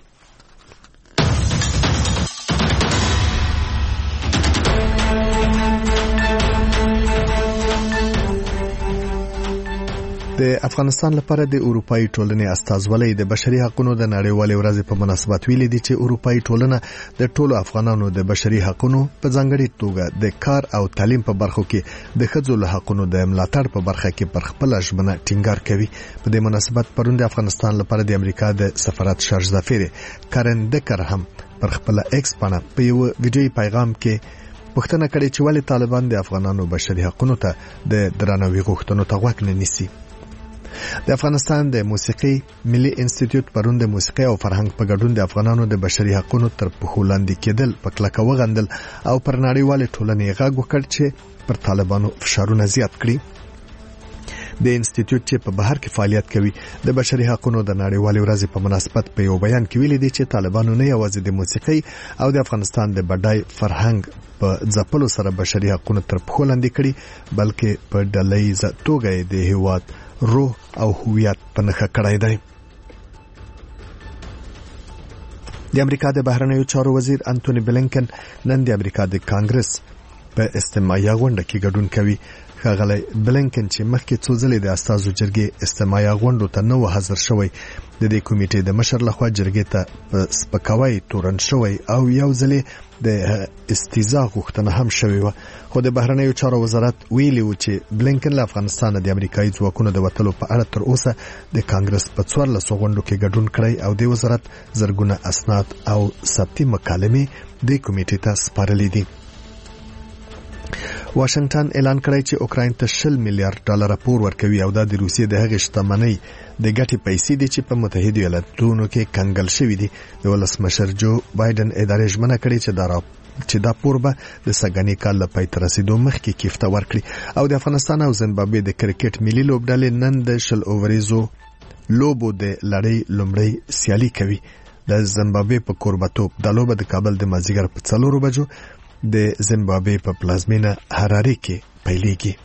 د افغانستان لپاره د اروپאי ټولنې استازولۍ د بشري حقوقو د نړیوالې ورځې په مناسبت ویلي دي چې اروپאי ټولنه د ټولو افغانانو د بشري حقوقو په ځانګړي توګه د کار او تعلیم په برخو کې د ښځو له حقوقو د ملاتړ په برخه کې پر خپل ژمنه ټینګار کوي. په دې مناسبت پرون د افغانستان لپاره د امریکا د سفارت شارج ظفیر کارن دکر هم پر خپل ایکس باندې په یو ویډیوي پیغام کې پوښتنه کړې چې ولې طالبان د افغانانو بشري حقوقو ته د درناوي غوښتنو ته غوږ نه نیسي. د افغانستان د موسیقي ملي انسټیټیوټ پرون د موسیقي او فرهنګ په ګډون د افغانانو د بشري حقوقو تر پښو لاندې کېدل په کلکه وغندل او پر نړیوال ټولنې غږ وکړ چې پر طالبانو فشارونه زیات کړي. د انسټیټیوټ چې په بهر کې فعالیت کوي د بشري حقوقو د نړیوال ورځې په مناسبت په یو بیان کې ویلي دي چې طالبانو نه یوازې د موسیقي او د افغانستان د بډای فرهنګ په ځپلو سره بشري حقوقو تر پښو لاندې کړي، بلکې په ډلهییزه توګه د هیواد روح او هویت په نښه کړی دی. د امریکا د بهرنیو چارو وزیر انټونی بلینکن نن د امریکا د کانګرس په استماعي غونډه کې ګډون کوي. ښاغلی بلینکن چې مخکې څو ځلې د استازو جرګې استماعي غونډو ته نه و حاضر شوی، د دې کمیټې د مشر لخوا جرګې ته په سپکاوي تورن شوی او یو ځلې د استیزا غوښتنه هم شوی و. خو د بهرنیو چارو وزارت ویلي و چې بلینکن له افغانستان د امریکایي ځواکونو د وتلو په اړه تر اوسه د کانګرس په څوارلسو غونډو کې ګډون کړی او د وزارت زرګونه اسناد او ثبتي مکالمې د کمیټې ته سپارلې دي. واشنگټن اعلان کړی چې اوکراین ته شل میلیارډ ډالر پور ورکوي او دا د روسیې د هغې شتمنۍ د ګټې پیسې دي چې په متحده ایالاتونو کې کنګل شوي دي. د ولسمشر جو بایدن ادارې ژمنه کړې چې دا چې دا پور به د سږني کال له پای ته رسیدو مخکې کیفته ورکړي. او د افغانستان او زیمبابوې د کرکټ ملي لوبډلې نن د شل اووریزو لوبو د لړۍ لومړۍ سیالي کوي. د زیمبابوې په کوربتوب د لوبه د کابل د مازیګر په څلورو بجو د زیمبابوې په پلازمینه هراري کې پیلېږي.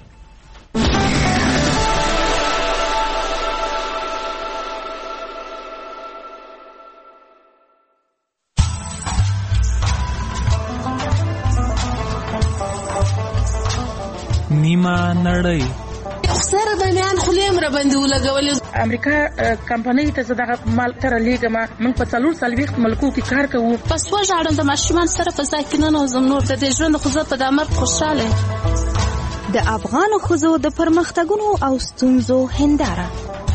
نیمه نړۍ سره د میان خلیم را باندې ولګولې. امریکا کمپنۍ ته زداغه مال تر لیګما من په څلور سالويخت ملکو کې کار کوو. پس وژاړم د ماشومان سره په ځای کې نه نوزم نور د دې ژوند خو زه په دامر خوشاله. د افغان ښځو د پرمختګونو او ستونزو هنداره.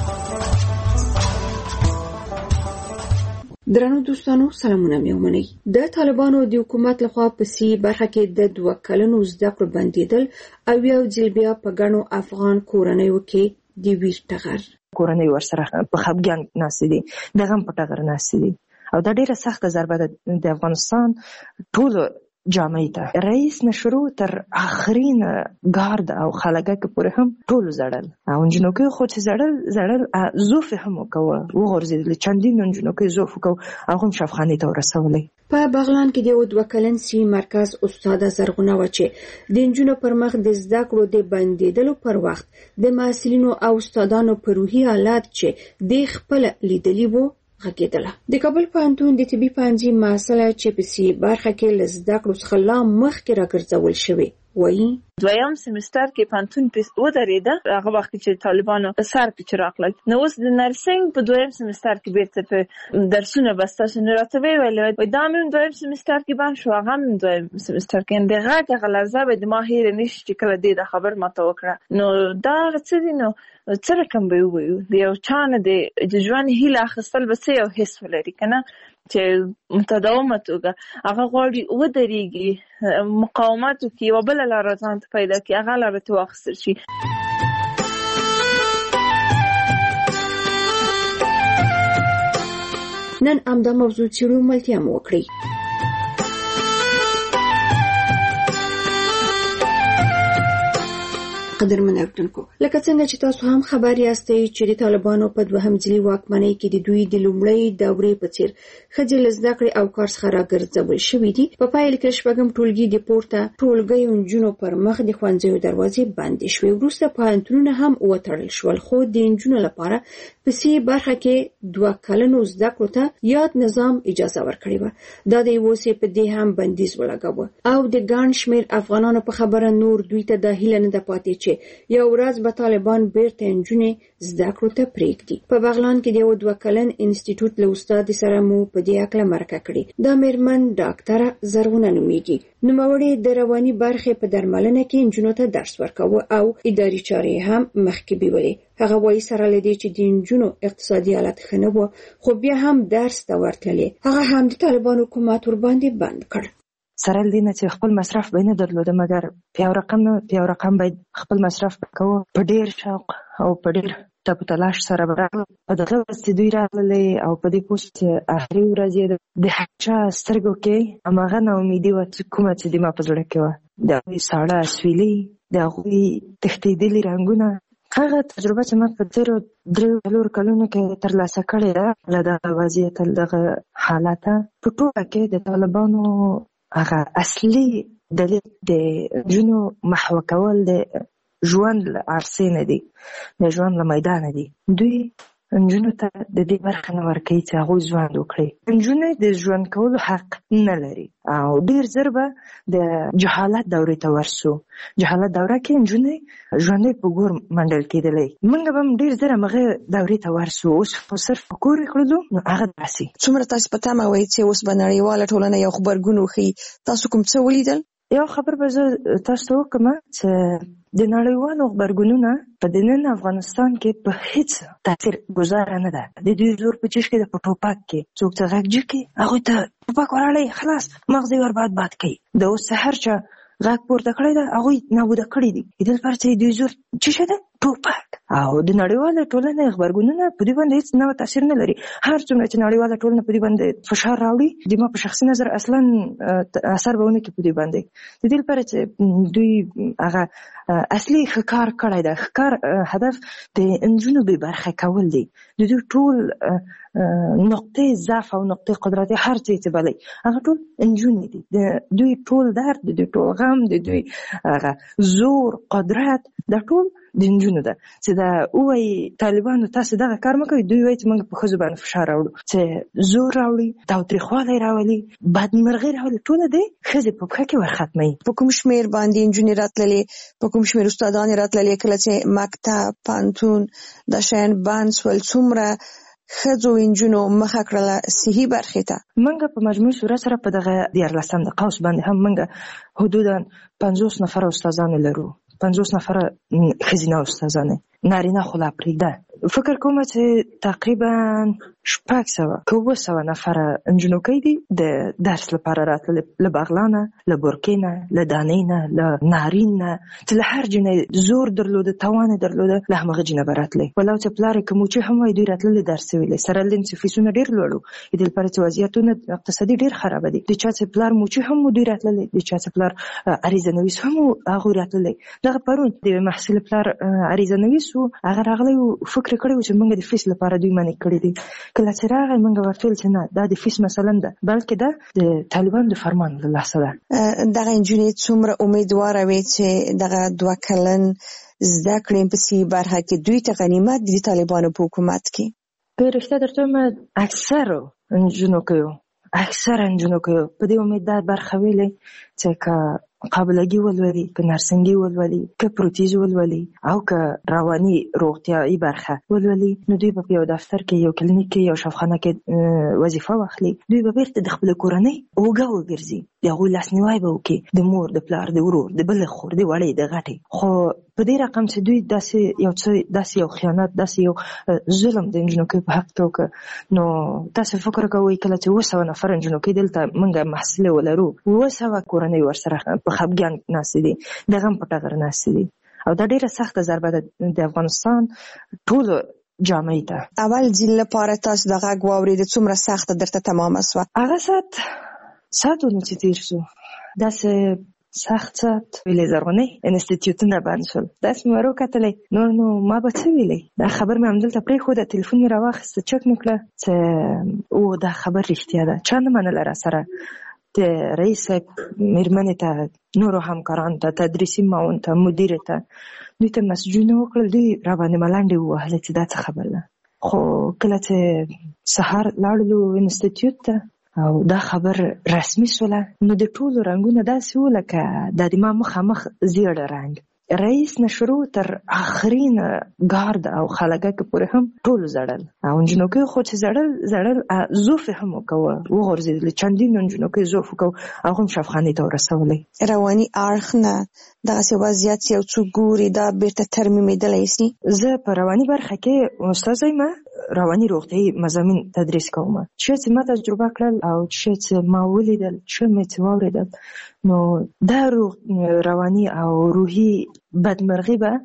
درنو دوستانو سلامونه مې ومنئ. د طالبانو د حکومت لخوا په سی برخه کې د دوه کلنو زده کړو بندیدل او یو ځل بیا په ګڼو افغان کورنیو کې د ویر ټغر کورنۍ ورسره په خپګان ناست دي، د غم په ټغر ناست دي او دا ډیره سخته ضربه ده د افغانستان ټول جامعه ته. رئیس نشرو تر اخرین ګارد او خلګه پورې هم ټول زړل او جنو کې خو چې زړل زړل زوف هم وکوه وغورځیدل چندین جنو کې زوف وکاو هغه شفخانه ته ورسولې. په بغلان کې د دوه کلن سی مرکز استاد زرغونه وچه د انجونو پر مخ د زده کړو د بندیدلو پر وخت د محصلینو او استادانو په روحي حالات چې د خپل لیدلی وو غږیدله. د کابل پوهنتون د طبي پوهنځي محصله چې په سی برخه کې له زده کړو څخه لا مخکې راګرځول شوې وایي دویم سمستر کې پانتون په ودرېده هغه وخت چې طالبانو سر په چراغ لګ نو اوس د نرسنګ په دویم سمستر کې بیرته په درسونه بسته شنه راته ویل وای دا مې دویم سمستر کې باندې شو هغه مې دویم سمستر کې دغه غلزه به د ما هیر نشي چې کله دې د خبر ماته وکړه نو دا څه دي نو څه رقم به وي د یو چانه د ژوند هیله خپل بسې او حس ولري کنه چې متداومه توګه هغه غواړي ودرېږي مقاومت وکړي یوه بله لاره ځان ته پیدا کړي هغه لاره ترې واخیستل شي. نن همدا موضوع څېړو ملتیا مو وکړئ. قدرمن اورېدونکو، لکه څنګه چې تاسو هم خبر یاستئ چې د طالبانو په دوهم ځلي واکمنۍ کې د دوی د لومړۍ دورې په څېر ښځې له زده کړې او کار څخه راګرځول شوي دي. په پایله کې شپږم ټولګي د پورته ټولګیو نجونو پر مخ د ښوونځیو دروازې بندې شوې. وروسته پوهنتونونه هم وتړل شول، خو د نجونو لپاره په سي برخه کې دوه کلنو زده کړو ته یاد نظام اجازه ورکړې وه. دا د یوه سي په دې هم بندیز ولګاوه او د ګڼ شمېر افغانانو په خبره نور دوی ته دا هیله نه ده پاتې چې یو ورځ به طالبان بیرته نجونې زده کړو ته پرېږدي. په بغلان کې د یو دوه کلن انسټیټوټ له استاد سره مو په دې هکله مرکه کړې. دا مېرمن ډاکټره زرغونه نومیږي. نوموړې د رواني برخې په درملنه کې نجونو ته درس ورکاوه او اداري چارې هم مخکې بیولې. هغه وایي سره له دې چې د نجونو اقتصادي حالت ښه نه و، خو بیا هم درس ته ورتللې. هغه هم د طالبانو حکومت ورباندې بند کړ. سره له دې نه چې خپل مصرف به نه درلوده، مګر پیاو رقم نه پیاو رقم باید خپل مصرف کوو په ډېر شوق او په ډېر تپ تلاش سره راغله. په دغه ورځ چې دوی راغلې او په دې پوه چې آخري ورځ یې د هر چا سترګو کې هماغه ناامیدي وه چې کومه چې د ما په زړه کې وه، د هغوی ساړه اسویلي، د هغوی تښتېدلي رنګونه. هغه تجربه چې ما په تېرو دریو څلورو کلونو کې ترلاسه کړې ده له دغه وضعیت دغه حالته، په ټوله کې د طالبانو هغه اصلي دلیل د نجونو محوه کول د ژوند له عرصې نه دي، د ژوند له میدانه دي. دوی نجونو ته د دې برخه نه ورکوي چې هغوی ژوند وکړي. نجونې د ژوند کولو حق نه لري او ډېر زر به د جهالت دورې ته ورسو. جهالت دوره کې نجونې ژوندۍ په ګور منډل کېدلی. موږ به هم ډېر زر همغه دورې ته ورسو. اوس خو صرف په کور یې کړلو نو هغه داسې. څومره تاسو په تمه وایئ چې اوس به نړیواله ټولنه یو غبرګون وښیي؟ تاسو کوم څه ولیدل؟ یو خبر به زه تاسو ته وکړم چې د نړیوالو غبرګونونه په دننه افغانستان کې په هیڅ تاثیر گزاره نه ده. د دوی زور په چشم کې د په ټوپک کې څوک ته غږ جکي هغوی ته ټوپک وراړئ، خلاص مغز یې ورباد باد کوي. د اوس سحر چا غږ پورته کړی ده هغوی نابوده کړي دي. د دې لپاره چې دوی زور څه شی ده؟ ټوپک. او د نړیواله ټولنې غبرګونونه په دې باندې هیڅ نوی تاثیر نه لري. هر څومره چې نړیواله ټولنه په دې باندې فشار راوړي، د ما په شخصي نظر اصلا اثر به ونه کړي په دې باندې. د دې لپاره چې دوی هغه اصلي ښه کار کړی ده. ښه کار هدف د نجونو بې برخې کول دي. د دوی ټول نقطې ضعف او نقطې قدرت هر څه چې بلئ هغه ټول نجونې دي. د دوی ټول درد، د دوی ټول غم، د دوی هغه زور، قدرت، دا ټول د نجونو ده. چې دا ووایي طالبانو تاسو دغه کار مه کوئ، دوی وایي چې موږ په ښځو باندې فشار راوړو، چې زور راوړي، تاوتریخوالی راولي، بدمرغي راولي، ټوله د ښځې په پښه کې ورختموي. په کوم شمېر باندې نجونې راتللې، په کوم شمېر استادانې راتللې کله چې مکتب، پوهنتون دا شیان بند شول؟ څومره ښځو نجونو مخه کړله صحي برخې ته؟ موږ په مجموعي صورت سره په دغه دیارلسم د قوس باندې هم موږ حدودا پنځوس نفره استادانې لرو. پنځوس نفره ښځینه استادانې، نارینه خو لا پرېږده. فکر کومه چې تقریبا شپږ سوه که اووه سوه نفره نجونکۍ دي د درس لپاره راتللې، له بغلانه، له بورکې نه، له دانې نه، له نارین نه، چې له هر جنه زور درلوده، توان یې درلوده، له همغه جنه به راتلې. ولو چې پلار یې که موچي هم وایي دوی راتللې درس یې ویلی. سره له دې چې فیسونه ډېر لوړ وو، د دې لپاره چې وضعیتونه اقتصادي ډېر خرابه دي. د چا چې پلار موچي هم وو دوی راتللې، د چا چې پلار عریضه نویس هم وو هغوی راتللې. دغه پرون د یوې محصلې پلار عریضه نویس وو، هغه راغلی وو فکر کړی و چې موږ د فیس لپاره دوی منع کړي دي. کله چې راغی موږ ورته ویل چې نه، دا د فیس مثلا ده، بلکې دا د طالبانو د فرمان له لاسه ده. دغه نجونې څومره امیدواره وې چې دغه دوه کلن زده کړې په سي برخه کې دوی ته غنیمت دي د طالبانو په حکومت کې؟ په رښتیا درته وایم اکثرو نجونکیو اکثره نجونکیو په دې امید دا برخه ویلې چې که قابلګي ولولي، که نرسنګي ولولي، که پروتیز ولولي او که رواني روغتیایي برخه ولولي، نو دوی به په یو دفتر کې، یو کلینیک کې، یو شفاخانه کې وظیفه واخلي. دوی به بیرته د خپلې کورنۍ اوږه وګرځي. د هغوی لاسنیوی به وکړي، د مور، د پلار، د ورور، د بلې خور، د وړې، د غټې. خو په دې رقم چې دوی داسې یو څه داسې یو خیانت، داسې یو ظلم د نجونو په حق کې وکړه، نو تاسو فکر کوئ کله چې اوه سوه نفر نجونو دلته موږ محصلې ولرو، اوه سوه کورنۍ ورسره په خفګان ناستې دي، د غم په ټغر ناستې دي، او دا ډېره سخته ضربه ده د افغانستان ټولو جامعې ته. اول ځل لپاره تاسو د غږ واورېد څومره سخته درته تمامه شوه؟ هغه ساعت ساعت ونه چې تېر شو، داسې سخت ساعت ویلې زرغونې انسټیټیوټونه بند شول، داسې مې ور وکتلې، نور نو ما به څه ویلی، دا خبر مې همدلته پرېښوده، تلیفون مې راواخیسته، چک مې کړه چې او دا خبر رښتیا ده. چا نه منله را سره، د رئیس صاحب مېرمنې ته، نورو همکارانو ته، تدریسي معاون ته، مدیرې ته، دوی ته مسجونه وکړل، دوی راباندې ملنډې ووهلې چې دا څه خبر ده. خو کله چې سهار لاړلو انسټیټیوټ ته او دا خبر رسمي شوله، نو د ټولو رنګونه داسې وو لکه د د ما مخامخ زیړ رنګ. رئیس نه شروع تر آخرین ګارد او خلګکه پورې هم ټول زړل، او نجونو خو چې زړل زړل زوف هم وکوه، وغورځېدل، چندین نجونو کې زوف وکوه، هغه هم شفخانې ته ورسولې. رواني اړخ نه دغسې وضعیت یو څوک ګوري دا بیرته ترمیمېدلی سي؟ زه په رواني برخه کې استاذه یم، رواني روغتیایي مضامین تدریس کوم. چې چې ما تجربه کړل او چې چې ما ولیدل، چې مې چې واورېدل، نو دا رواني او روحي بدمرغي به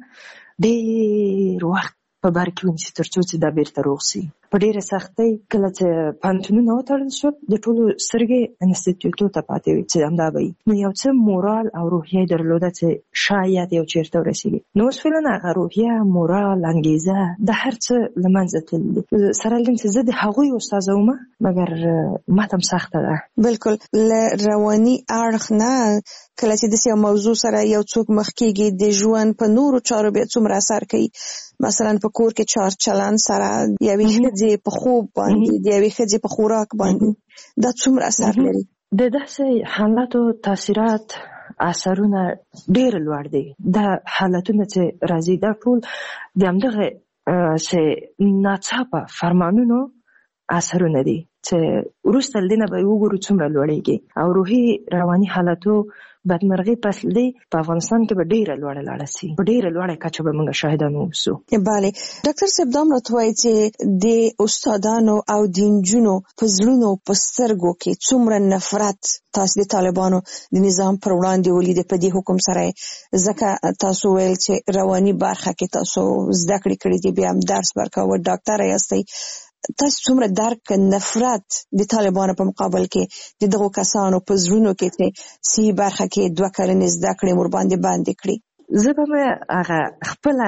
ډېر وخت په بر کې ونیسي تر څو چې دا بیرته روغ شي. په ډېره سختۍ کله چې پوهنتونونه وتړل شول، د ټولو سترګې انسټیټیوټو ته پاتې وې چې همدا به وي، نو یو څه مورال او روحیه درلوده چې شاید یو چېرته ورسېږي. نو اوس فعلا هغه روحیه، مورال، انګېزه، د هر څه له منځه تللي دي. سره له دې چې زه د هغوی استاذه وم، مګر ماته هم سخته ده. بلکل. له رواني اړخ نه کله چې داسې یو موضوع سره یو څوک مخ کېږي، د ژوند په نورو چارو بیا څومره اثر کوي؟ مثلا په کور کې چار چلند سره، یوې ښځې په خوب باندې، د یوې ښځې په خوراک باندې، دا څومره اثر لري؟ د داسې حالاتو تاثیرات، اثرونه ډېر لوړ دي. دا حالتونه چې راځي دا ټول د همدغه چې ناڅاپه فرمانونو اثرونه دي چې وروسته له دې نه به وګورو څومره لوړېږي، او روحي رواني حالاتو بدمرغي فصل دی په افغانستان کې به ډېره لوړه لاړه شي، په ډېره لوړه کچه به موږ شاهدان اوسو. بله. ډاکټر صاحب دا هم راته وایي چې د استادانو او د نجونو په زړونو په سترګو کې څومره نفرت تاسو د طالبانو د نظام پر وړاندې ولیدې په دې حکم سره، ځکه تاسو ویل چې رواني برخه کې تاسو زده کړې کړې دي، بیا هم درس ورکوه، ډاکټره یاستئ، تاسو څومره درک نفرت د طالبانو په مقابل کې د دغو کسانو په زړونو کې چې صحي برخه کې دوه کلنې زده کړې ور باندې باندې کړي؟ زه به مې هغه خپله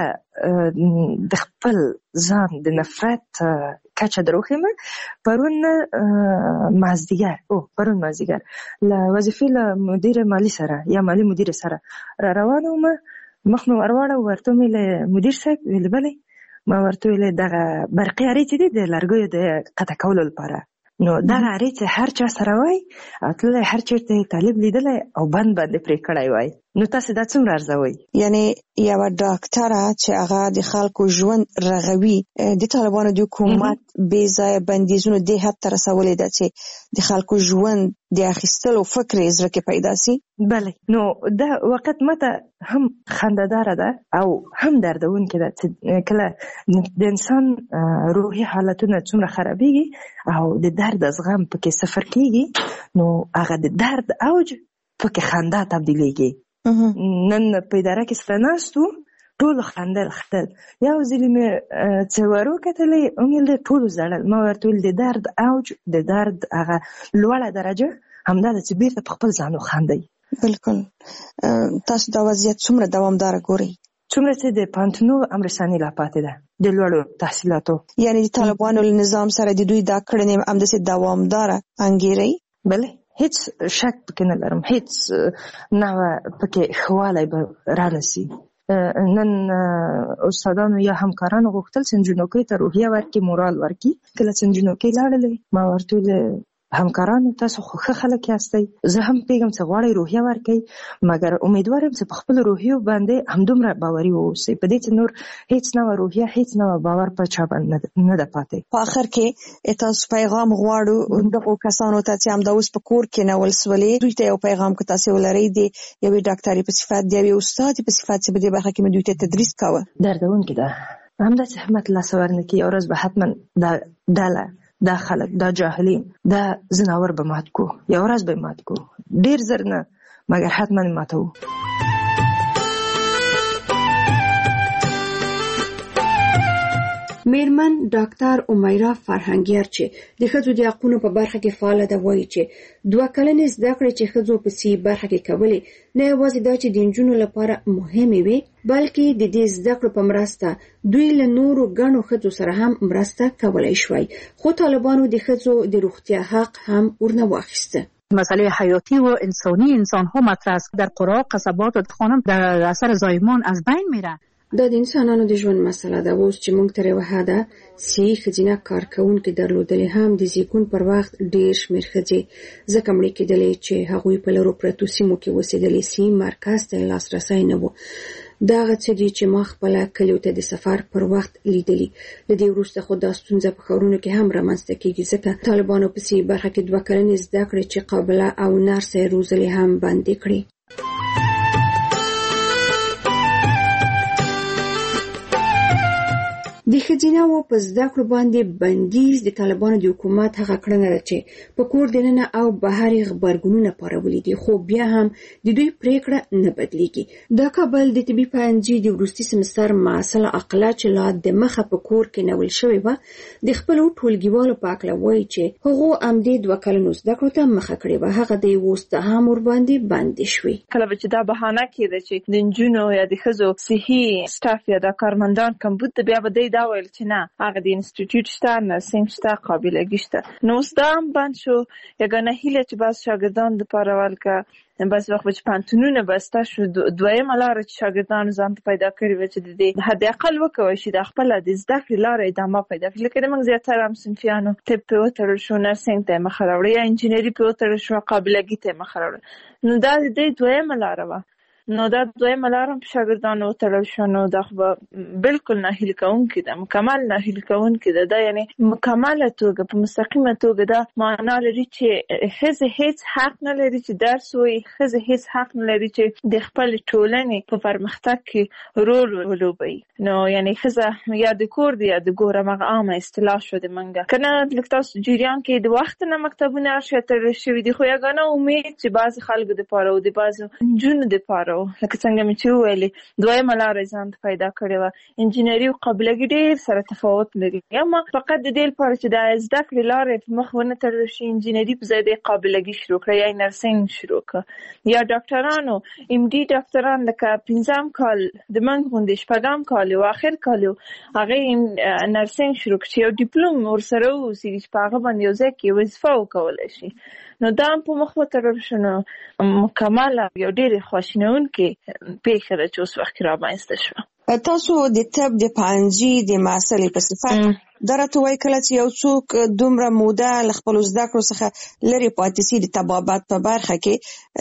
د خپل ځان د نفرت کچه در وښیم. پرون مازدیګر او پرون مازدیګر له وظیفې له مدیر مالي سره یا مالي مدیر سره را روانه وم، مخ مې ور واړه، ورته مې له مدیر صاحب ویل بلې، ما ورته ویل دغه برقي ارې چې دي د لرګیو د قطع کولو لپاره، نو دغه ارې چې هر چا سره وای او تللی هر چېرته طالب لیدلی او بند باندې پرې کړی وای، نو تاسو دا څومره ارزوئ؟ یعنی یوه ډاکټره چې هغه د خلکو ژوند رغوي، د طالبانو د حکومت بې ځایه بندیزونو دې حد ته رسولې ده چې د خلکو ژوند د اخیستلو فکر یې زړه کې پیدا سي؟ بله. نو دا وخت ماته هم خندهداره ده او هم دردونکې ده چې کله د انسان روحي حالتونه څومره خرابېږي او د درد زغم پکې صفر کېږي، نو هغه د درد اوج پکې خندا تبدیلېږي. نن په اداره کې سره ناست وو، ټولو خندل خندل، یو ځلې مې چې ور وکتلې ومې ټولو ژړل، ما ورته ویل د درد اوج، د درد هغه لوړه درجه همدا ده چې بیرته په خپل ځان وخاندئ. بلکل. تاسو دا وضعیت څومره دوامداره ګورئ؟ څومره چې د پوهنتونو امرساني لا پاتې ده د لوړو تحصیلاتو، یعنی د طالبانو له نظام سره د دوی دا کړنې همداسې دوامداره انګیرئ؟ بله، هیڅ شک پکې نه لرم، هیڅ نوع پکې ښهوالی به رانسي. نن استادانو یا همکارانو غوښتل چې نجونو ته روحیه ورکړي، مورال ورکړي. کله چې نجونو لاړلې ما ورته ویل همکارانو تاسو خو ښه خلک یاستئ، زه هم پیږم چې غواړئ روحیه ورکئ، مګر امیدوار یم چې په خپلو روحیو باندې همدومره باوري واوسئ، په دې چې نور هیڅ نوه روحیه هیڅ نوه باور په چا باندې نه ده پاتې. په آخر کې تاسو پیغام غواړو دغو کسانو ته چې همدا اوس په کور کې نول سولې، دوی ته یو پیغام که تاسې ولرئ د یوې ډاکټرې په صفت، د یوې استادې په صفت چې په دې برخه کې مې دوی ته تدریس کاوه. دردونکې ده همداسې همت لاسه ورنکړي، یو ورځ به حتما دا ډله دا خلک دا جاهلین دا زناور به مات کو، یو ورځ به مات کو، ډیر زر نه مګر حتما ماتو. میرمن ډاکټر امیرا فرهنګیار چې د ښځو د حقونو په برخه کې فعاله ده وایي چې دوه کلنې زده کړې چې ښځو په سي برخه کې کولې نه یوازې دا چې د نجونو لپاره مهمې وي، بلکې د دې زده کړو په مرسته دوی له نورو ګڼو ښځو سره هم مرسته کولی شوی، خو طالبانو د ښځو د روغتیا حق هم ورنه واخیسته. مسئله حیاتی و انسانی انسان ها مطرح است. در قرى قصبات و خانم در اثر زایمان از بین میره. دا د انسانانو د ژوند مسله ده. اوس چې موږ تر یوه حده صحي ښځینه کارکوونکې درلودلې هم د زیږون پر وخت ډېر شمېر ښځې ځکه مړې کېدلې چې هغوی په لرو پرتو سیمو کې اوسېدلې، صحي مرکز ته لاسرسی نه و. دا هغه څه دي چې ما خپله کلیو ته د سفر پر وخت لیدلي. له دې وروسته خو دا ستونزه په ښارونو کې هم رامنځته کېږي، ځکه طالبانو په صحي برخه کې دوه کلنې زده کړې چې قابله او نرسه یې روزلې هم بندې کړې. د ښځینه‌وو په زده کړو باندې بندیز د طالبانو د حکومت هغه کړنه ده چې په کور دننه او بهر یې غبرګونونه پارولي دي، خو بیا هم د دوی پریکړه نه بدلیږي. د کابل د طبي پوهنځي د وروستي سمستر محصله عقله چې لا د مخه په کور کې نول شوې وه د خپلو ټولګیوالو په هکله وایي چې هغو همدې دوه کلنو زده کړو ته مخه کړې وه، هغه د اوس ته هم ورباندې بندې شوې. کله به چې دا بهانه کېده چې د نجونو یا د ښځو صحي سټاف یا د کارمندان کمبود ده، بیا به دی دا ویل چې نه هغه د انسټیټیوټ شته، نرسنګ شته، قابلګي شته. نو اوس دا هم بند شو. یګانه هیله چې بعض شاګردان دپاره ولکه بعض وخت به چې پوهنتونونه بسته شو، دویمه لاره چې شاګردانو ځان ته پیدا کړې وه چې د دې حداقل وکوی شي د خپله د زده کړې لاره ادامه پیدا کړي. لکه موږ زیاتره هم صنفیانو طب پرې وتړل شو، نرسنګ ته یې مخه راوړه، یا انجینري پرې وتړل شو، قابلګي ته یې مخه راوړه. نو دا د دې دویمه لاره وه. نو دا دویمه لاره هم په شاګردانو وتړل شو. نو دا خو به بلکل ناهیلي کوونکې ده، مکمل ناهیلي کوونکې ده. دا یعنې مکمله توګه په مستقیمه توګه دا معنا لري چې ښځې هیڅ حق نه لري چې درس ووایي، ښځې هیڅ حق نه لري چې د خپلې ټولنې په پرمختګ کې رول ولوبوي. نو یعنې ښځه یا د کور دی یا د ګور، همغه عامه اصطلاح شوه د منګه. که نه لږ تاسو جریان کې د وخت نه مکتبونه هر شی تړل شوي دي، خو یګانه امید چې بعضې خلکو دپاره او د بعضو نجونو دپاره لکه څنګه مې چې وویلې دویمه لاره یې ځان ته پیدا کړې وه. انجینري او قابلګي ډېر سره تفاوت لري، اما فقط د دې لپاره چې د زده کړې لاره یې په مخ ونه تړل شي، انجینري په ځای د قابلګي شروع کړه یا نرسنګ شروع کړه. یا ډاکټرانو ام ډي ډاکټران لکه پنځم کال د موږ غوندې شپږم کال و اخر کال و هغې نرسنګ شروع کړه چې یو ډیپلوم ورسره واوسېږي چې په هغه باندې یو ځای کې وظیفه وکولی شي. نو دا هم په مخ وتړل شو. نو مکمله یو ډېرې خواشینونکې پېښه ده چې اوس وخت کې رامنځته شوه. تاسو د طب د پوهنځي د محصلې په صفت دا راته وایي کله چې یو څوک دومره موده له خپلو زده کړو څخه لرې پاتې سي د طبابت په برخه کې،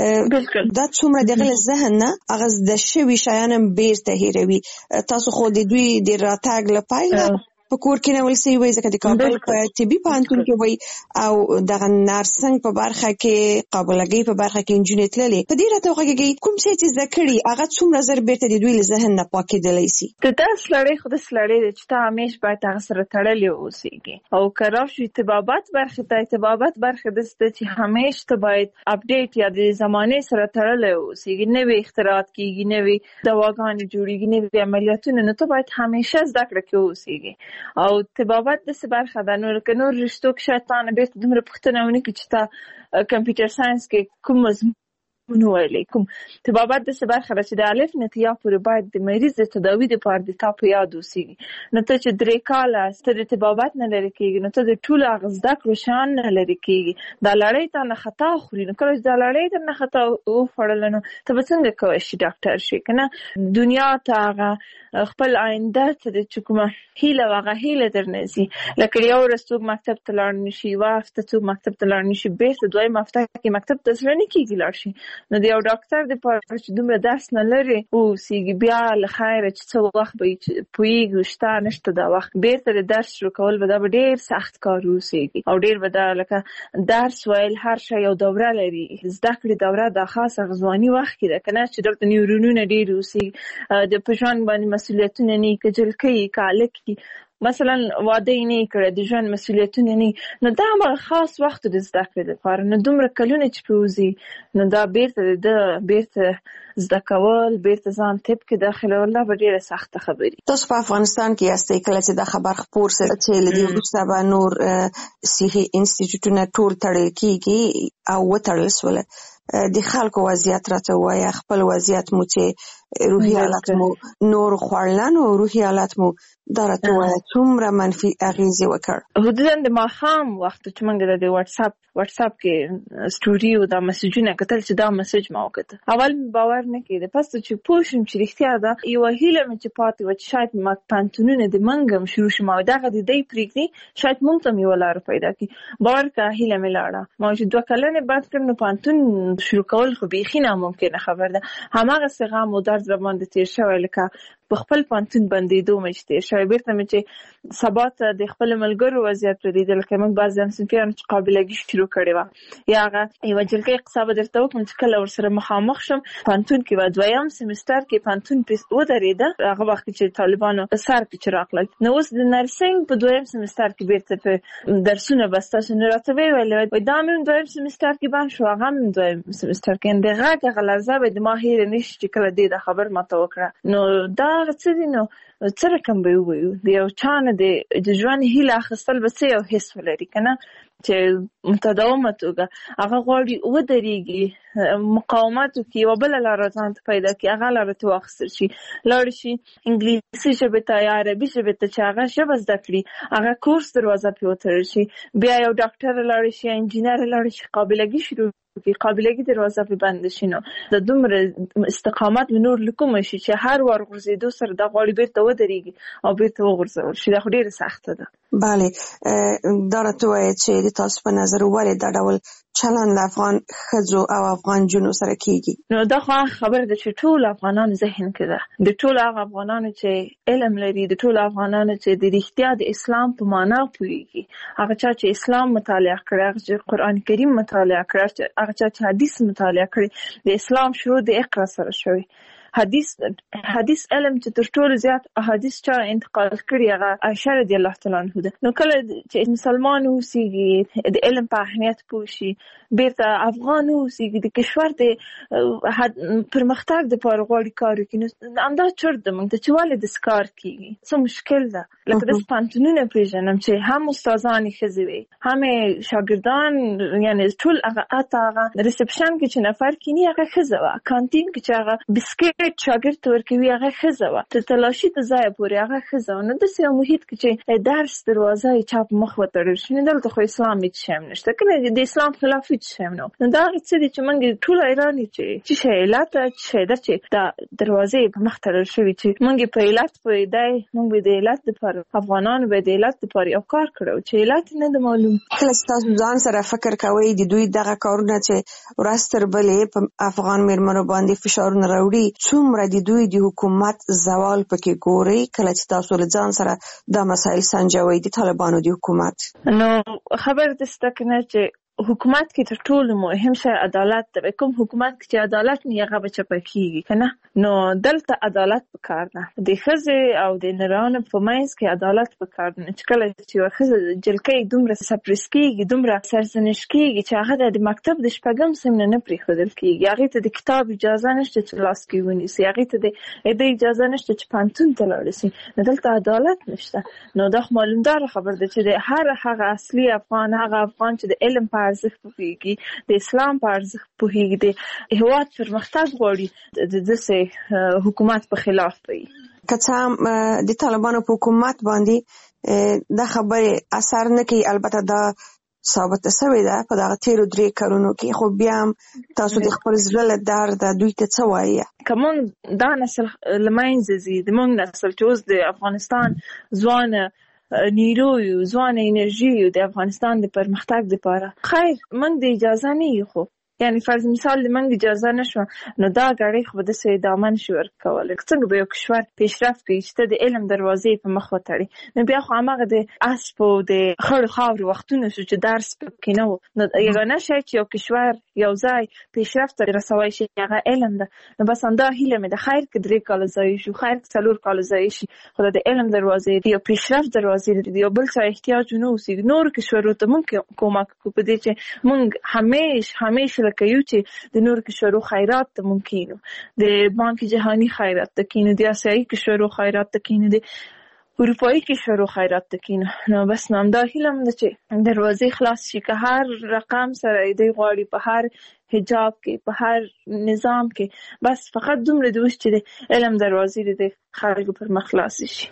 دا څومره د هغه له ذهن نه هغه زده شوي شیان هم بېرته هېروي. تاسو خو د دوی د راتګ له پیله په کور کې نول سوي وایي، ځکه د کابل په طبي پوهنتون کې وایي او دغه نرسنګ په برخه کې، قابلګۍ په برخه کې نجونې تللې. په دې راته وغږېږئ کوم شی چې زده کړي هغه څومره زر بېرته د دوی له ذهن نه پاکېدلی سي؟ د داسې لړۍ خو داسې لړۍ ده چې ته همیش باید هغه سره تړلې واوسېږي. او که راشو طبابت برخې ته، طبابت برخې داسې ده چې همیش ته باید اپډیټ یا د زمانې سره تړلی واوسېږي. نوې اختراعات کېږي، نوې دواګانې جوړېږي، نوې عملیاتونه، نو ته باید همیشه زده کړه کې واوسېږي. او طبابت داسې برخه ده، نو لکه نور رشتو کې شاید تا نه بېرته دومره پوښتنه ونه کړي چې تا کمپیوټر ساینس کې کوم مضمون ونه ویلي کوم طبابت داسې برخه ده چې د الف نه تر یا پورې باید د مریض د تداوي دپاره د تا په یاد اوسېږي. نو ته چې درې کاله ته د طبابت نه لرې کېږي نو ته د ټولو هغه زده کړو شیان نه لرې کېږي. دا لړۍ تا نه خطا خوري نو کله چې دا لړۍ در نه خطا وخوړله نو ته به څنګه کولی شي ډاکټر شي که نه. دنیا ته هغه خپل آینده ته د چې کومه هیله وه هغه هیله در نه ځي. لکه یو ورځ څوک مکتب ته لاړ نه شي، یوه هفته څوک مکتب ته لاړ نه شي، بېرته دویم هفته کې مکتب ته زړه نه کېږي لاړ شي. نو د یو ډاکټر دپاره چې دومره درس نه لري واوسېږي بیا له خیره چې څه وخت به یې پوهېږي شته نشته دا وخت بېرته د درس شروع کول به دا به ډېر سخت کار واوسېږي او ډېر به دا لکه درس ویل هر شی یو دوره لري. زده کړې دوره دا خاص هغه ځواني وخت کې ده که نه چې دلته نیورونونه ډېر اوسېږي د په ژوند باندې مسؤلیتونه نه وي که جلکۍ وي که هلک وي مثلا واده یې نه یې کړی د ژوند مسؤلیتونه نه نو دا هماغه خاص وخت د زده کړې دپاره نو دومره کلونه چې پرې وځي نو دا بېرته د ده بېرته زده کول بېرته ځان طب کې داخلول دا به ډېره سخته خبرې. تاسو په افغانستان کې یاستئ کله چې دا خبر خپور سره چې له دې وروسته به نور صحي انسټیټیوټونه ټول تړل کېږي او وتړل سول د خلکو وضعیت راته ووایه خپل وضعیت مو چې روحي حالت مو نور خوړلن او روحي حالت مو دا راته ووایه څومره منفي اغېزې وکړ. حدودا د ماښام وخت چې موږ د واتساپ واتساپ کې سټوري او دا مسیجونه کتل چې دا مسیج ما وکړه اول مې باور نه کېده پس چې پوه شوم چې رښتیا ده یوه هیله مې چې پاتې وه چې شاید ما پوهنتونونه د موږ هم شروع شي ما دغه د دی پرېږدي شاید موږ ته مې یوه لاره پیدا کړي باور کړه هیله مې لاړه ما چې دوه کلنې بند کړم نو پوهنتون شروع کول خو بیخي ناممکنه خبر ده هماغسې غم او درد راباندې تېر شوی لکه په خپل پوهنتون بندېدو مې چې تېر شوی بېرته مې چې سبا ته د خپلو ملګرو وضعیت پرېږدېده لکه موږ بعضې همصنفیانو چې قابلګي شروع کړې وه یا هغه یوه جلکۍ قصه به درته وکړم چې کله ورسره مخامخ شم پوهنتون کې به دویم سمستر کې پوهنتون پرې ودرېده هغه وخت چې طالبانو په سر کې چې راغلل نو اوس د نرسنګ په دویم سمستر کې بېرته په درسونه به ستاسو نو راته ویې ویل وایي دا مې دویم سمستر کې بند شو هغه مې دویم سمستر کې د غږ هغه لړزه به د ما هېره نه شي چې کله دې دا خبر ماته وکړه نو دا هغه څه دي نو څه رقم به ووایو د یو چا نه د ژوند هیله اخیستل به څه یو حس ولري که نه چې متداومه توګه هغه غواړي ودرېږي مقاومت وکړي یوه بله لاره ځان ته پیدا کړي هغه لاره ته واخیستل شي لاړ شي انګلیسي ژبې ته یا عربي ژبې ته چې هغه ژبه زده کړي هغه کورس دروازه پرې وتړل شي بیا یو ډاکټر لاړ شي یا انجینر لاړ شي قابلګي شروع کړي قابلګي دروازه پرې بنده شي نو د دومره استقامت مې نور له کومه شي چې هر وار غورځېدو سره دا غواړي بېرته ودرېږي او بېرته وغورځول شي دا خو ډېره سخته ده. بله دا راته ووایه چې د تاسو په نظر ولې دا ډول چلند افغان ښځو او افغان جنو سره کېږي؟ نو دا خو هغه خبره ده چې ټول افغانانو ذهن کې ده د ټولو هغه افغانانو چې علم لري د ټولو افغانانو چې د رښتیا د اسلام په معنا پوهېږي هغه چا چې اسلام مطالعه کړی هغه چې قرآن کریم مطالعه کړی هغه چا چې حدیث مطالعه کړی د اسلام شروع د اقرا سره شوی حدیث حدیث علم چې تر ټولو زیات احادیث چا انتقال کړي هغه عائشه رضی الله تعالی عنها ده نو کله چې مسلمان اوسېږي د علم په اهمیت پوه شي بیرته افغان اوسېږي د کشور د پرمختګ دپاره غواړي کار وکړي نو همدا چرت ده موږ ته چې ولې داسې کار کېږي څه مشکل ده لکه داسې پوهنتونونه پېژنم چې هم استادانې ښځې وي هم شاګردان یعنې ټول هغه حتی هغه ریسپشن کې چې نفر کښېني هغه ښځه وه کانتین کې چې هغه بسکټ شاګرد ته ورکوي هغه ښځه وه تر تلاشي د ځایه پورې هغه ښځه وه نو داسې یو محیط کې چې درس دروازه یې چا په مخ وتړل شي نو دلته خو اسلام هېڅ شی هم نشته که نه د اسلام خلاف هېڅ شی هم نه نو دا هغه څه دي چې موږ ټول حیران یو چې څه شی علت ده څه شی ده چې دا دروازې یې په مخ تړل شوي چې موږ یې په علت پوهېدی موږ به د علت دپاره افغانانو به د علت دپاره یو کار کړی چې علت نه ده معلوم کله چې تاسو ځان سره فکر کوئ د دوی دغه کارونه چې ورځ تر بلې په افغان مېرمنو باندې فشارونه راوړي څومره د دوی د حکومت زوال پکې ګورئ کله چې تاسو له ځان سره دا مسایل سنجوئ د طالبانو د حکومت نو خبر دسته که نه چې حکومت کې تر ټولو مهم شی عدالت ده کوم حکومت کې چې عدالت نه هغه به چپه کېږي که نه نو دلته عدالت پکار ده د ښځې او د نرانو په منځ کې عدالت پکار ده چې کله چې یوه ښځه جلکۍ دومره سپریس کېږي دومره سرزنش کېږي چې هغه د مکتب د شپږم صنف نه نه پرېښودل کېږي هغې ته د کتاب اجازه نشته چې لاس کې ونیسي هغې ته د د اجازه نشته چې پوهنتون ته لاړ شي نو دلته عدالت نشته نو دا خو معلومداره خبر ده چې د هر هغه اصلي افغان هغه افغان چې د علم په په ارزښت پوهیږي، د اسلام په ارزښت پوهیږي، د هیواد پرمختګ غواړي، د دسې حکومت په خلاف وي. که څه هم د طالبانو په حکومت باندې دا خبره اثر نه کوي، البته دا ثابته شوې ده په دغه تیرو درې کلونو کې، خو بیا هم تاسو د خپل زړه له درده دوی ته څه وایي؟ که موږ دا نسل له منځه ځي، د موږ نسل چې اوس د افغانستان ځوانه نیرو یو، ځوانه انرژي یو د افغانستان د پرمختګ لپاره، خیر موږ د اجازه نه یو، خو یعنی فرض مثال د موږ اجازه نشوه نو دا ګړۍ خو به داسې ادامه نشي ورکولی. څنګه به یو کشور پیشرفت کوي چې ته د علم دروازې په مخ وتړي؟ نو بیا خو هماغه د اسب او د خړو خاورو وختونه شو چې درس پکې نه و. نو یګانه شی چې یو کشور یو ځای پیشرفت ته رسولی شي هغه علم ده. نو بس همدا هیله مې ده، خیر که درې کاله ضایع شو، خیر که څلور کاله ضایع شي، خو د علم دروازې د یو پیشرفت دروازې د یو بل چا احتیاج ونه اوسي. نورو کشورو ته موږ کومک کوو په دې چې موږ همیش همیش لکه یو چې د نور کشورو خیرات ته ممکنو، د بانک جهانی خیرات ته کینو، د آسیایي کشورو خیرات ته کینو، د اروپایي کشورو خیرات ته کینو. نو بس نام دا هیلم ده چې دروازې خلاص شي، که هر رقم سره دی غواړي په هر حجاب کې په هر نظام کې، بس فقط دومره د اوس چې د علم دروازې د خلکو پر مخ خلاص شي.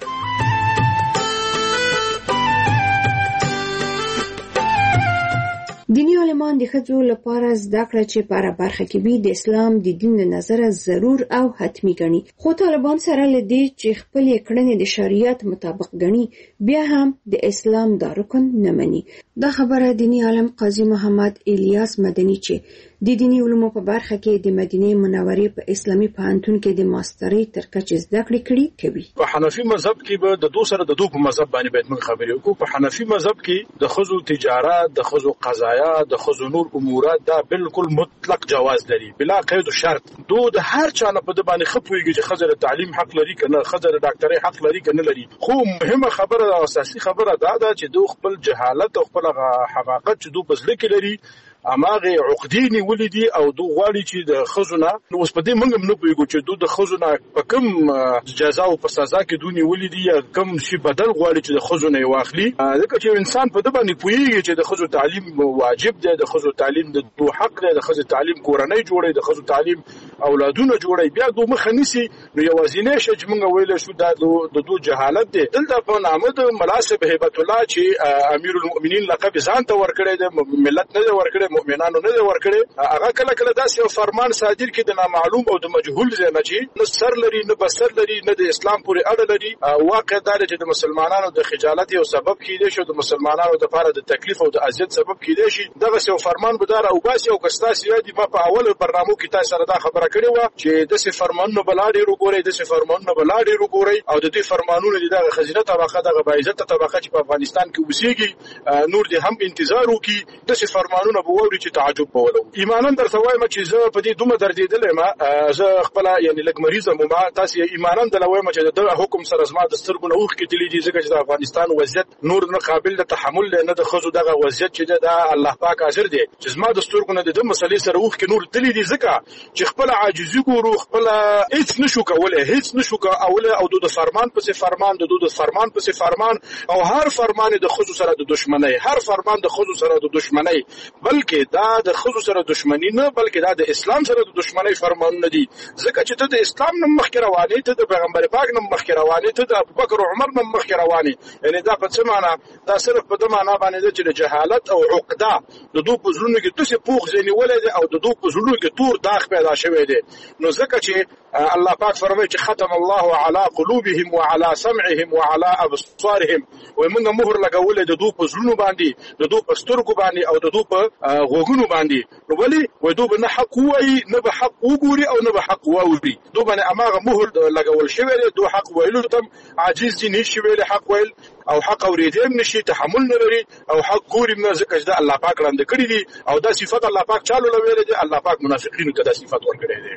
دینی عالمان د ښځو لپاره زده کړه چې په هره برخه کې وي د اسلام د دین له نظره ضرور او حتمي ګڼي، خو طالبان سره له دې چې خپلې کړنې د شریعت مطابق ګڼي، بیا هم د اسلام دا رکن نه مني. دا خبره دینی عالم قاضي محمد الیاس مدني چې د دینی علومو په برخه کې د مدینه منورې په اسلامي پوهنتون کې د ماسترۍ تر کچې زده کړې کړي کوي. په حنفي مذهب کې به د دوه سره د دوه په مذهب باندې باید موږ خبرې وکړو. په حنفي مذهب کې د ښځو تجارت، د ښځو قضایا، د ښځو نور امورات دا بالکل مطلق جواز لري بلا قید و شرط. دو د هر چا نه په د باندې خپويږي چې ښځه د تعلیم حق لري کنه، ښځه د ډاکټرۍ حق لري کنه لري. خو مهمه خبره او اساسي خبره دا ده چې دو خپل جهالت او خپل حماقت چې دو بزله کې لري، اماغه عقدې نیولې دي او دو غواړي چې د خزونه نو اوس په دې موږ هم نه پوهیږو چې دو د خزونه په کوم جزا او په سزا کې دو نیولې دي یا کوم شي بدل غواړي چې د خزونه یې واخلي. ځکه چې انسان په دې باندې پوهیږي چې د خزو تعلیم واجب دی، د خزو تعلیم د دو حق دی، د خزو تعلیم کورنۍ جوړي، د خزو تعلیم اولادونه جوړي. بیا دو مخ نيسي نو یوازینې شي چې موږ ویل شو دا د دو جهالت دی. دلته په نامه د ملاسب هیبت الله چې امیر المؤمنین لقب ځان ته ورکړی دی، ملت نه ورکړی، مؤمنانو نه ورکړي. هغه کله کله داسې فرمان صادر کړي د نامعلوم او د مجهول ځای نه چې نه سر لري نه بسر لري نه د اسلام پورې اړه لري. واقع دا چې د مسلمانانو د خجالت یو سبب کېدی شو، د مسلمانانو د لپاره د تکلیف او د اذیت سبب کېدی شي. دغه یو فرمان بدار او باسي او کستا سیادي په اول برنامه کې تاسو سره دا خبره کړې و چې د سي فرمانونو بلاډي وګورئ، د سي فرمانونو بلاډي وګورئ او د دې فرمانونو دغه خزینه طبقه دغه باعزت طبقه چې په افغانستان کې وسیږي نور دې هم انتظار وکي. د سي فرمانونو به ووري چې تعجب بولو. ایمانان درته وایم چې زه په دې دومره دردېدلې ما زه خپل یعنی لګ مریضه مو ما تاسو ایمانان د لوي چې د حکم سره زما د سترګو نه اوخ کې تللی دي، ځکه چې د افغانستان وضعیت نور نه قابل د تحمل نه د خزو دغه وضعیت چې د الله پاک حاضر دی چې زما د سترګو نه د مسلې سره اوخ کې نور تللی دي، ځکه چې خپل عاجزي ګورو، خپل هیڅ نشو کولای، هیڅ نشو کولای او د فرمان پسې فرمان د د فرمان پسې فرمان او هر فرمان د خزو سره د دشمنی، هر فرمان د خزو سره د دشمنی، بلکې دا د خزو سره دشمنی نه بلکې دا د اسلام سره د دشمنی فرمان نه دي. ځکه چې ته د اسلام نه مخکې روانې، ته د پیغمبر پاک نه مخکې روانې، ته د ابوبکر او عمر نه مخکې روانې. یعنی دا په څه معنا؟ دا صرف په دې معنا باندې چې د جهالت او عقده د دوه پزړونو کې تاسو پوښ ځنی ولې او د دوه پزړونو کې تور داغ پیدا شوی دی. نو ځکه چې الله پاک فرمایي چې ختم الله على قلوبهم وعلى سمعهم وعلى ابصارهم، ومنه مهر لګولې د دوه پزړونو باندې، د دوه پسترګو باندې او د دوه په غوګونو باندې. نو ولی وای دوه نه حق وای نه به حق وګوري او نه به حق واوري. دوه باندې اماغه مهر لګول شوی دی. دوه حق ویلو تم عاجز دي، نشي ویل حق ویل او حق اوریدل نشي، تحمل نه لري او حق ګوري نه، ځکه چې الله پاک لاندې کړی دي او دا صفات الله پاک چالو لویل دي. الله پاک منافقینو ته دا صفات ورکړي دي.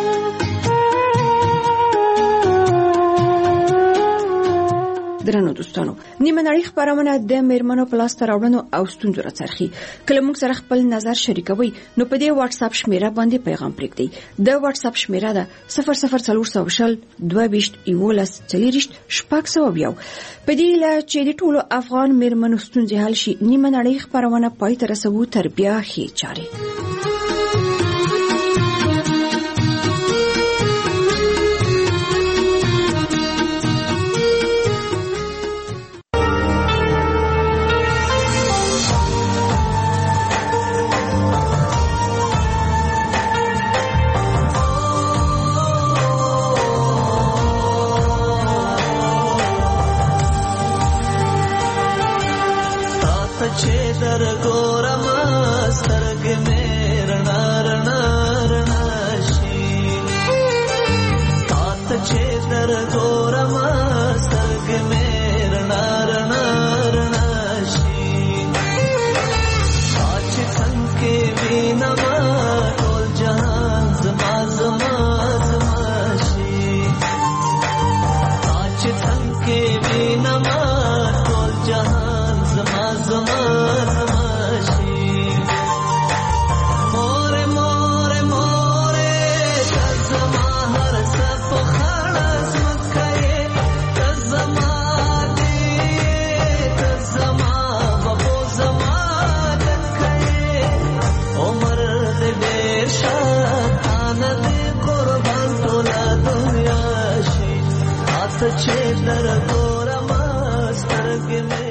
درنو دوستانو، دوستانو نیمه نړۍ خبرونه د میرمنو په لاس راوړنو او ستونزو راڅرخي. کله موږ سره خپل نظر شریکوي نو په دې واتس اپ شمیره باندې پیغام پرېږدئ. د واتس اپ شمیره ده صفر صفر څلور سوه شل دوه ویشت یولس څلېرویشت شپږ سوه یو. په دې هیله چې د ټولو افغان میرمنو ستونزې حل شي نیمه نړۍ خبرونه پای ته رسوو تر بیا ښې چارې. چې در ګورم سترګې